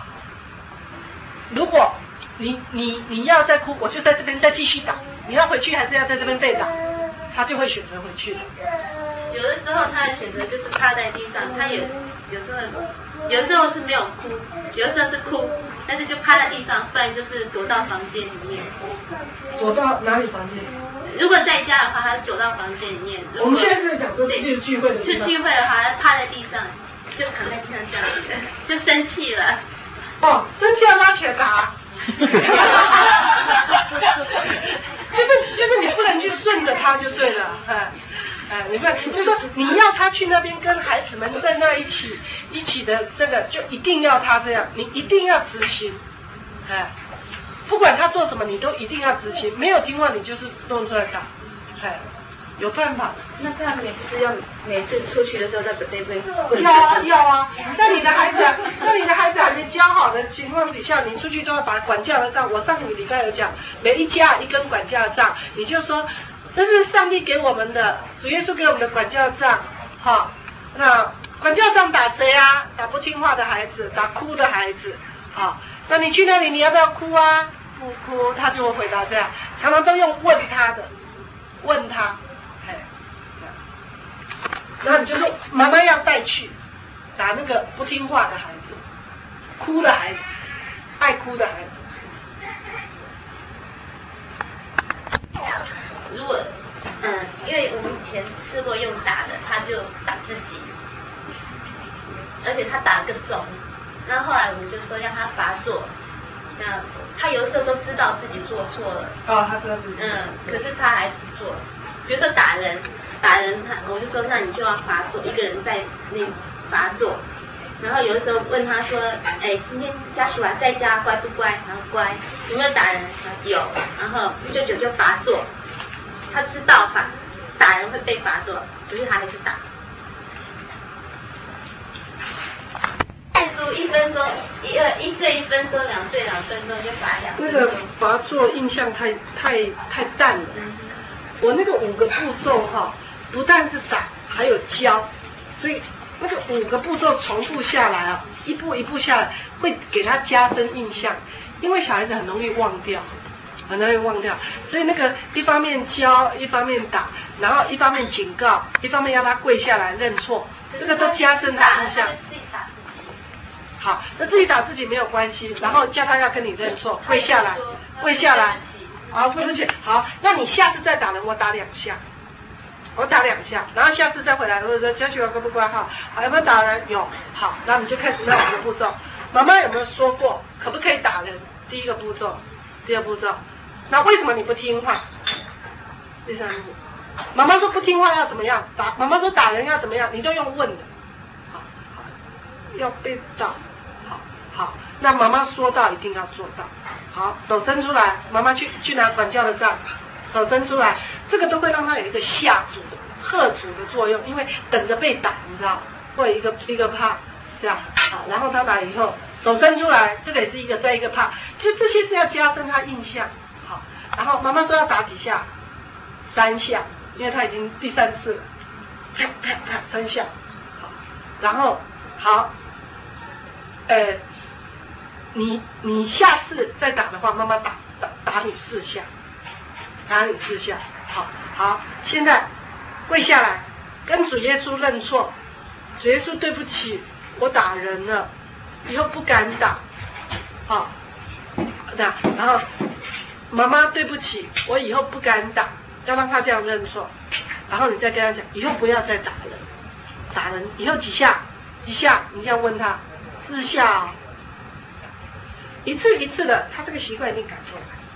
如果你要再哭，我就在这边再继续打。你要回去还是要在这边被打？他就会选择回去的。 有的时候他的选择就是趴在地上，他也有时候是没有哭，有的时候是哭，但是就趴在地上，不然就是躲到房间里面。 躲到哪里房间？ 如果在家的话，他躲到房间里面。 我们现在是讲说去聚会的地方。 去聚会的话，他趴在地上，就躺在地上这样子，就生气了。 生气要拉起来打。就是你不能去顺着他就对了，你不能，就是说你要他去那边跟孩子们在那一起的这个，就一定要他这样，你一定要执行，不管他做什么，你都一定要执行，没有听话你就是弄出来打，有办法。 那这样你是要每次出去的时候在准备要啊，在你的孩子还没教好的情况底下，你出去都要把管教的杖。我上个礼拜有讲，每一家一根管教的杖，你就说这是上帝给我们的，主耶稣给我们的管教杖。好，那管教杖打谁啊？打不听话的孩子，打哭的孩子。好，那你去那里你要不要哭啊？不哭，他就会回答这样，常常都用问他的，问他。然后你就说妈妈要带去打那个不听话的孩子，哭的孩子，爱哭的孩子。 如果因为我们以前试过用打的，他就打自己，而且他打得更重。 那后来我们就说让他罚坐，那他有的时候都知道自己做错了。 他知道自己。 可是他还是做。比如说打人我就说那你就要罚坐，一个人在那罚坐。然后有的时候问他说，今天家属在家乖不乖？然后乖。有没有打人？有。然后舅舅就罚坐，他知道打人会被罚坐，可是他还是打。1分钟，1岁1分钟，2岁2分钟就罚2分钟。 那个罚坐印象太淡了。我那个5个步骤不但是打，还有教，所以那个5个步骤重复下来一步一步下来，会给他加深印象。因为小孩子很容易忘掉，所以那个一方面教，一方面打，然后一方面警告，一方面要他跪下来认错，这个都加深他印象。好，那自己打自己没有关系，然后叫他要跟你认错，跪下来，好，跪出去。好，那你下次再打人，我打2下，然后下次再回来，或者说家属乖不乖好，有没有打人？有，好，然后你就开始那5个步骤。妈妈有没有说过可不可以打人？第1个步骤，第2步骤。那为什么你不听话？第3步，妈妈说不听话要怎么样？妈妈说打人要怎么样？你都用问的，好，要被打。好，那妈妈说到一定要做到。好，手伸出来，妈妈去拿管教的杖，手伸出来，这个都会让他有一个吓阻、吓阻的作用，因为等着被打，你知道，会有一个怕，这样。好，然后他打以后，手伸出来，这个也是一个再一个怕，就这些是要加深他印象。好，然后妈妈说要打几下，3下，因为他已经第3次了，啪啪啪3下。好，然后好。你下次再打的话，妈妈打你4下，好，现在跪下来，跟主耶稣认错，主耶稣对不起，我打人了，以后不敢打，好，然后妈妈对不起，我以后不敢打，要让他这样认错，然后你再跟他讲，以后不要再打人，以后几下，你这样问他4下一次一次的，他这个习惯一定改出来。